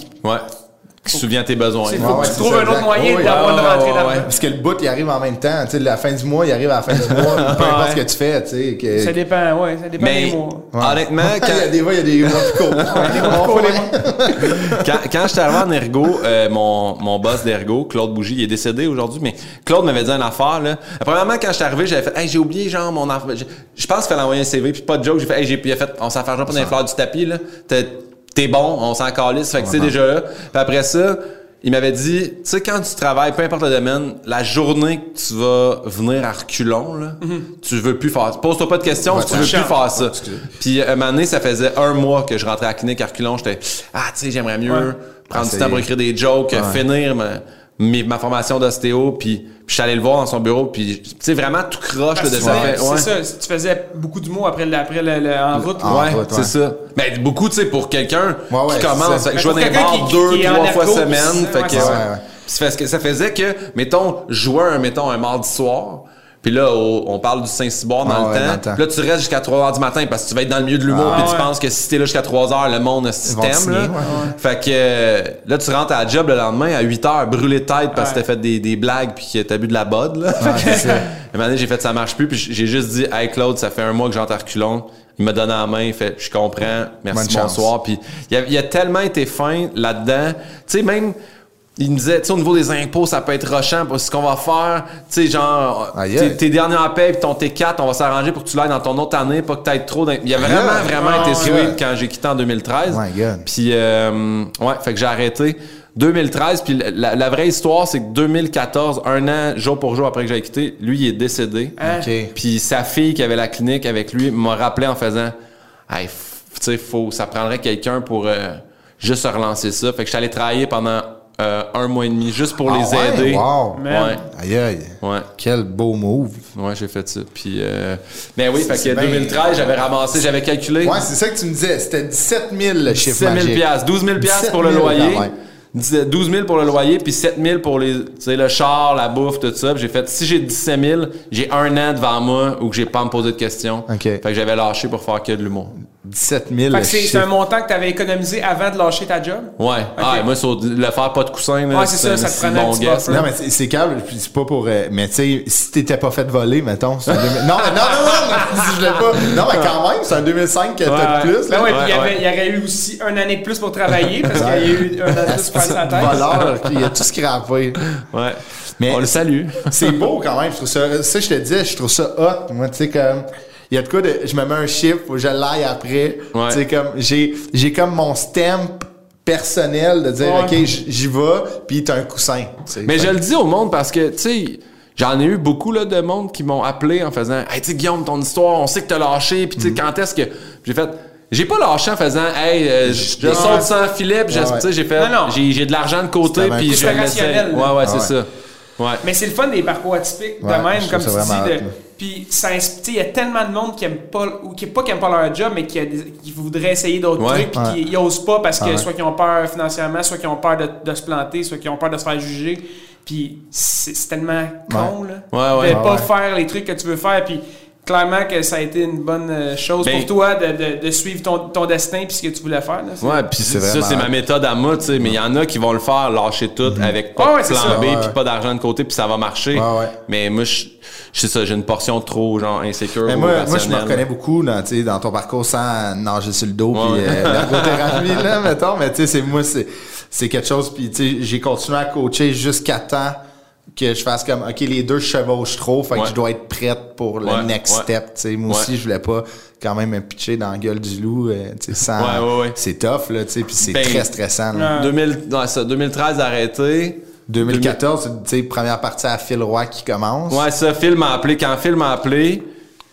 Qui se souvient de tes besoins. Tu trouves un autre moyen d'avoir une rentrée d'argent. Parce que le bout, il arrive en même temps. Tu sais, la fin du mois, il arrive à la fin du mois. Peu importe ce que tu fais, tu sais. Ça dépend, des mois. Honnêtement, il y a des mois, il y a des mois plus courts. Quand je suis arrivé en ergo, mon boss d'ergo, Claude Bougie, il est décédé aujourd'hui, mais Claude m'avait dit une affaire, là. Premièrement, quand je suis arrivé, j'avais fait, hey, j'ai oublié, genre, mon affaire. Je pense qu'il fallait envoyer un CV, puis pas de joke. J'ai fait, hey, on s'en fait pas dans les fleurs du tapis, là. T'es bon, on s'en calisse, fait que c'est déjà là. Puis après ça, il m'avait dit, tu sais, quand tu travailles, peu importe le domaine, la journée que tu vas venir à reculons, là, tu veux plus faire ça. Pose-toi pas de questions, tu veux plus faire ça. Puis un moment donné, ça faisait 1 mois que je rentrais à la clinique à reculons, j'étais, tu sais, j'aimerais mieux prendre du temps pour écrire des jokes, finir ma formation d'ostéo, puis je suis allé le voir dans son bureau, puis tu sais, vraiment tout croche de ça. C'est ça, tu faisais beaucoup d'humour après en route. C'est ça. Mais beaucoup, tu sais, pour quelqu'un qui commence, je vais dans les bars 2-3 fois semaine, fait que ça faisait que, mettons, jouer un mardi soir, puis là, on parle du Saint-Cyboire dans le temps. Là, tu restes jusqu'à 3h du matin parce que tu vas être dans le milieu de l'humour puis tu penses que si t'es là jusqu'à 3h, le monde t'aime. Là. Fait que là, tu rentres à la job le lendemain à 8h, brûlé de tête parce que t'as fait des blagues puis que t'as bu de la bod. Là. Un moment donné, j'ai fait ça marche plus puis j'ai juste dit, hey Claude, ça fait 1 mois que j'entre à reculons. Il m'a donné la main, il fait, je comprends, merci, bonsoir. Puis il a tellement été fin là-dedans. Tu sais, même... Il me disait, tu sais, au niveau des impôts, ça peut être rochant parce que ce qu'on va faire, tu sais, genre, tes dernières payes pis ton T4, on va s'arranger pour que tu l'ailles dans ton autre année, pas que t'aies trop Il a vraiment été sweet quand j'ai quitté en 2013. Puis, fait que j'ai arrêté. 2013, puis la vraie histoire, c'est que 2014, 1 an, jour pour jour après que j'ai quitté, lui, il est décédé. Puis sa fille qui avait la clinique avec lui m'a rappelé en faisant, hey, tu sais, ça prendrait quelqu'un pour juste se relancer ça. Fait que je suis allé travailler pendant 1 mois et demi, juste pour les aider. Wow. Aïe. Quel beau move. Ouais, j'ai fait ça. Puis, mais oui, fait que 2013, j'avais ramassé, j'avais calculé. Ouais, c'est ça que tu me disais. C'était 17 000 le chiffre 17 000 $, 12 000 $ pour le loyer. 12 000 pour le loyer, puis 7 000 pour le char, la bouffe, tout ça. Puis j'ai fait, si j'ai 17 000, j'ai 1 an devant moi où que j'ai pas à me poser de questions. Fait que j'avais lâché pour faire que de l'humour. 17 000. Fait que c'est un montant que tu avais économisé avant de lâcher ta job? Ouais. Moi, sur le faire pas de coussin, là, c'est ça te prenait un petit buffer. Non, mais c'est câble, puis c'est pas pour... mais tu sais, si t'étais pas fait voler, mettons... non, je l'ai pas. Non, mais quand même, c'est un 2005 que t'as de plus. Là. Il y aurait eu aussi 1 année de plus pour travailler, parce qu'il y a eu 1 an de plus pour faire sa tête. Voleur, il a tout scrappé. Ouais. Mais on le salue. C'est beau quand même, je trouve ça... Ça, je te disais, je trouve ça hot. Moi, tu sais, comme... Il y a de quoi de... Je me mets un chiffre, faut que je l'aille après. Tu sais, comme... J'ai comme mon stamp personnel de dire, OK, j'y vais, puis t'as un coussin. Mais je le dis au monde parce que, tu sais... J'en ai eu beaucoup là, de monde qui m'ont appelé en faisant « Hey, tu sais, Guillaume, ton histoire, on sait que t'as lâché, puis tu sais, quand est-ce que... » J'ai fait... J'ai pas lâché en faisant « Hey, je saute sans filet, puis j'ai fait... J'ai de l'argent de côté, puis je le laissais. » C'est ça. Ouais. Mais c'est le fun des parcours atypiques de même, comme tu dis. Puis il y a tellement de monde qui aime pas, ou qui aiment pas leur job, mais qui voudraient essayer d'autres trucs, puis qui osent pas parce que soit qu'ils ont peur financièrement, soit qu'ils ont peur de se planter, soit qu'ils ont peur de se faire juger. Puis c'est tellement con, là. De pas faire les trucs que tu veux faire, puis clairement que ça a été une bonne chose pour toi de suivre ton destin puis ce que tu voulais faire. Là, puis ça, c'est ma méthode à moi, tu sais. Mais il y en a qui vont le faire, lâcher tout avec pas de plan B puis pas d'argent de côté puis ça va marcher. Mais moi, c'est ça, j'ai une portion trop genre insécure. Mais moi, je me reconnais beaucoup dans ton parcours sans nager sur le dos puis l'ergothérapie, là, mettons. Mais tu sais, c'est quelque chose. Puis tu sais, j'ai continué à coacher jusqu'à temps que je fasse comme, OK, les deux chevauchent trop, fait que je dois être prête pour le next step, tu sais. Moi aussi, je voulais pas quand même me pitcher dans la gueule du loup, tu sais, sans... C'est tough, là, tu sais, puis c'est très stressant, là. 2013 arrêté. 2014, tu sais, première partie à Phil Roy qui commence. Ouais, ça, Phil m'a appelé. Quand Phil m'a appelé,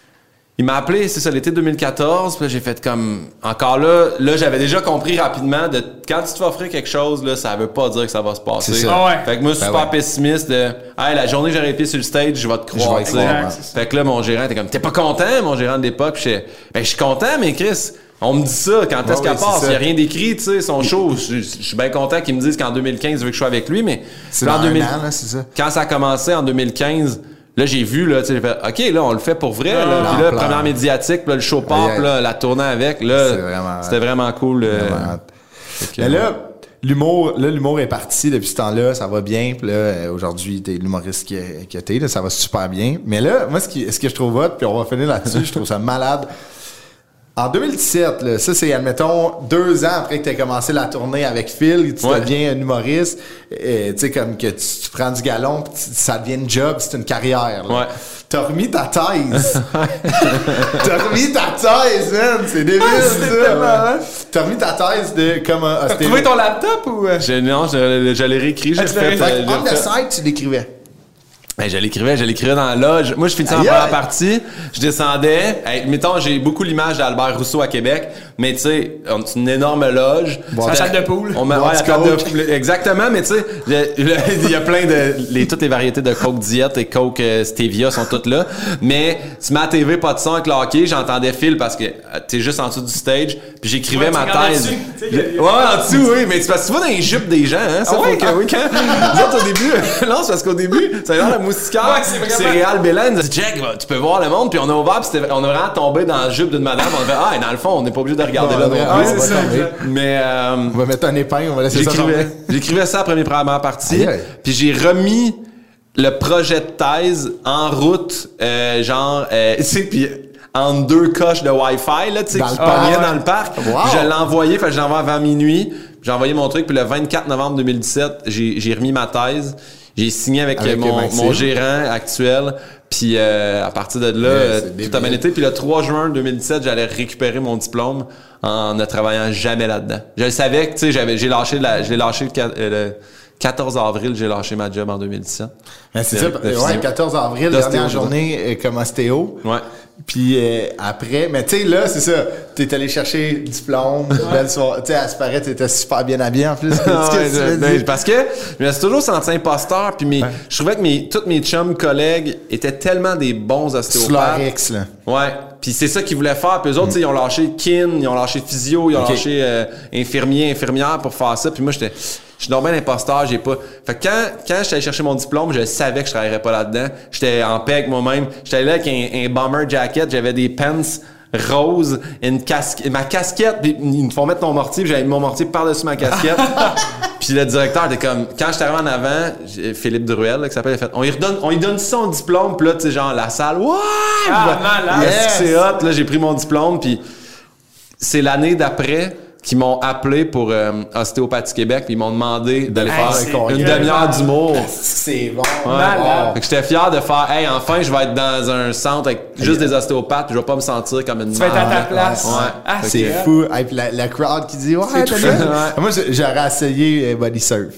Il m'a appelé, c'est ça, l'été 2014, puis là, j'ai fait comme... Encore là, j'avais déjà compris rapidement de quand tu te fais offrir quelque chose, là, ça veut pas dire que ça va se passer. C'est ça. Fait que moi, je suis super pessimiste de... Hey, la journée que j'aurais été sur le stage, je vais te croire. Fait que là, mon gérant était comme... T'es pas content, mon gérant de l'époque? Je suis content, mais Chris... On me dit ça, quand est-ce qu'elle passe? Il n'y a rien d'écrit, tu sais, son show. Je suis bien content qu'ils me disent qu'en 2015, je veux que je sois avec lui, mais... C'est dans un an, là, c'est ça. Quand ça a commencé en 2015... Là, j'ai vu, là, tu sais, j'ai fait, OK, là, on le fait pour vrai, là. Puis là, première médiatique, puis là, le show pop, là, la tournée avec, là, c'était vraiment cool. Mais là, l'humour est parti depuis ce temps-là, ça va bien. Puis là, aujourd'hui, t'es l'humoriste que t'es, là, ça va super bien. Mais là, moi, ce que je trouve hot, puis on va finir là-dessus, je trouve ça malade. En 2017, là, ça c'est, admettons, 2 ans après que tu as commencé la tournée avec Phil, tu deviens un humoriste, tu sais, comme que tu prends du galon, pis ça devient une job, c'est une carrière. Là. Ouais. T'as remis ta thèse. T'as remis ta thèse, man! C'est débile, ça! T'as remis ta thèse de comme un... T'as trouvé ton laptop ou... Non, je l'ai réécrit, j'ai fait... On the side, tu l'écrivais. Ben, je l'écrivais dans la loge. Moi, je finissais en première partie. Je descendais. Mettons, j'ai beaucoup l'image d'Albert Rousseau à Québec, mais tu sais, c'est une énorme loge. La table de poule. La table de poule. Exactement, mais tu sais, il y a plein de... toutes les variétés de Coke Diet et Coke Stevia sont toutes là. Mais tu mets à TV, pas de son avec le hockey. J'entendais Phil parce que t'es juste en dessous du stage. Puis j'écrivais ma thèse. En dessous, oui. Mais c'est parce que tu vas dans les jupes des gens, hein. Ça fait que, oui, quand... Nous autres, au début... Non, c'est parce qu'au début, ça a l'air la moustiquaire. C'est Réal Bélène. Jack, tu peux voir le monde. Puis on a ouvert, puis on a vraiment tombé dans la jupe d'une madame. On a fait, dans le fond, on n'est pas obligé de regarder là. C'est ça. Mais on va mettre un épingle, on va laisser ça tomber. J'écrivais ça après mes premières parties. Puis j'ai remis le projet de thèse en route, tu sais, puis en 2 coches de Wi-Fi, là, tu sais, qui prenaient dans le parc. Wow. Je l'ai envoyé, fait que je l'ai envoyé avant minuit. J'ai envoyé mon truc, puis le 24 novembre 2017, j'ai remis ma thèse. J'ai signé avec mon gérant actuel. Puis à partir de là, tout a bien été. Puis le 3 juin 2017, j'allais récupérer mon diplôme en ne travaillant jamais là-dedans. Je le savais que, tu sais, je l'ai lâché le 14 avril, j'ai lâché ma job en 2017. Ben c'est ça, le 14 avril, dernière journée comme ostéo. Ouais. Puis après, mais tu sais, là, c'est ça, t'es allé chercher le diplôme, belle soirée, tu sais, à ce paraît, t'étais super bien habillé en plus. Parce que je me suis toujours senti imposteur, puis je trouvais que tous mes chums collègues étaient tellement des bons ostéopathes. Solarex, là. Ouais. Puis c'est ça qu'ils voulaient faire. Puis eux autres, tu sais, ils ont lâché kin, ils ont lâché physio, ils ont lâché infirmière pour faire ça. Puis moi, je suis donc bien imposteur, j'ai pas... Fait que quand j'étais allé chercher mon diplôme, je savais que je travaillerais pas là-dedans. J'étais en paix avec moi-même. J'étais allé là avec un bomber jacket, j'avais des pants roses, ma casquette, ils me font mettre mon mortier, puis j'avais mis mon mortier par-dessus ma casquette. Puis le directeur était comme... Quand j'étais arrivé en avant, Philippe Druel, là, qui s'appelle, il a fait... On lui donne son diplôme, puis là, tu sais, genre, la salle, ouais! Malade! Yes. C'est hot, là, j'ai pris mon diplôme, puis c'est l'année d'après... qui m'ont appelé pour Ostéopathie Québec, puis ils m'ont demandé d'aller faire une demi-heure d'humour. C'est bon. Fait que j'étais fier de faire, enfin, je vais être dans un centre avec juste des ostéopathes, puis je vais pas me sentir comme une... Tu vas être à ta place. Ouais. C'est fou. Et puis la crowd qui dit, moi, j'aurais essayé Body Surf.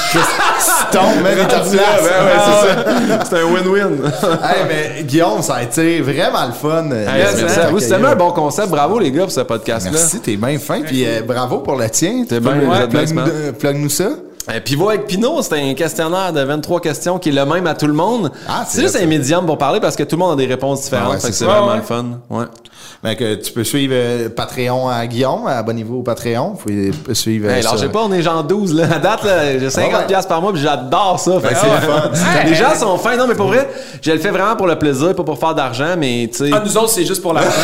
Tu tombes, même à ta place. C'est ça. C'est un win-win. Mais Guillaume, ça a été vraiment le fun. Oui, c'était tellement un bon concept. Bravo, les gars, pour ce podcast-là. Merci, t'es bien fin. Puis bravo pour le tien. T'es bien, plug-nous ça. Pivot avec Pinot, c'était un questionnaire de 23 questions qui est le même à tout le monde. C'est juste un médium pour parler parce que tout le monde a des réponses différentes. Fait que c'est vraiment le fun. Ouais. Que tu peux suivre Patreon à Guillaume, abonnez-vous au Patreon. Vous pouvez suivre. Alors, je sais pas, on est genre 12. Là. À date, là, j'ai 50$ par mois puis j'adore ça. Fait c'est le fun. Les gens sont fins. Non, mais pour vrai, je le fais vraiment pour le plaisir, pas pour faire d'argent, mais tu sais. Nous autres, c'est juste pour l'argent.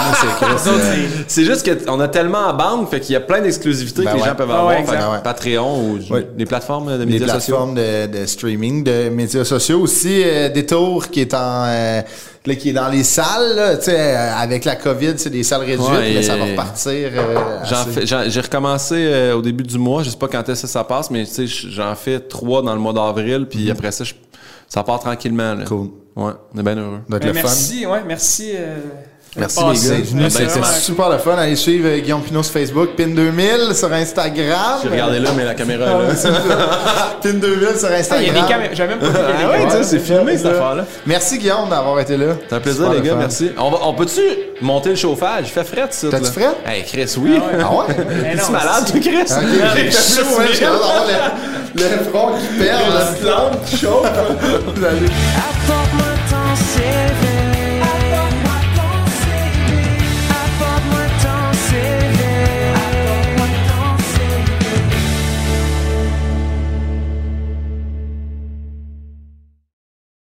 C'est juste qu'on a tellement en banque, fait qu'il y a plein d'exclusivités que les gens peuvent avoir. Patreon ou des plateformes de médias sociaux. Des plateformes de streaming, de médias sociaux aussi. Détour qui est qui est dans les salles, là, avec la COVID, c'est des salles réduites, mais ça va repartir. J'ai recommencé au début du mois, je sais pas quand est-ce que ça passe, mais j'en fais 3 dans le mois d'avril, puis après ça, ça part tranquillement. Là. Cool. Ouais, on est bien heureux. Merci. Merci les gars. C'était super le fun. Allez suivre Guillaume Pinot sur Facebook, Pin2000 sur Instagram. J'ai regardé là, mais la caméra est là. Pin2000 sur Instagram. Il y a des caméras. J'ai même pas vu c'est filmé cette affaire-là. Merci Guillaume d'avoir été là. C'est un plaisir les gars, merci. On peut-tu monter le chauffage? Il fait fret ça. T'as-tu fret? Hey Chris, oui. Ah ouais? T'es malade toi Chris? J'ai chaud, hein. J'ai hâte d'avoir le front qui perd, la plante qui chauffe. Apporte-moi ton CV.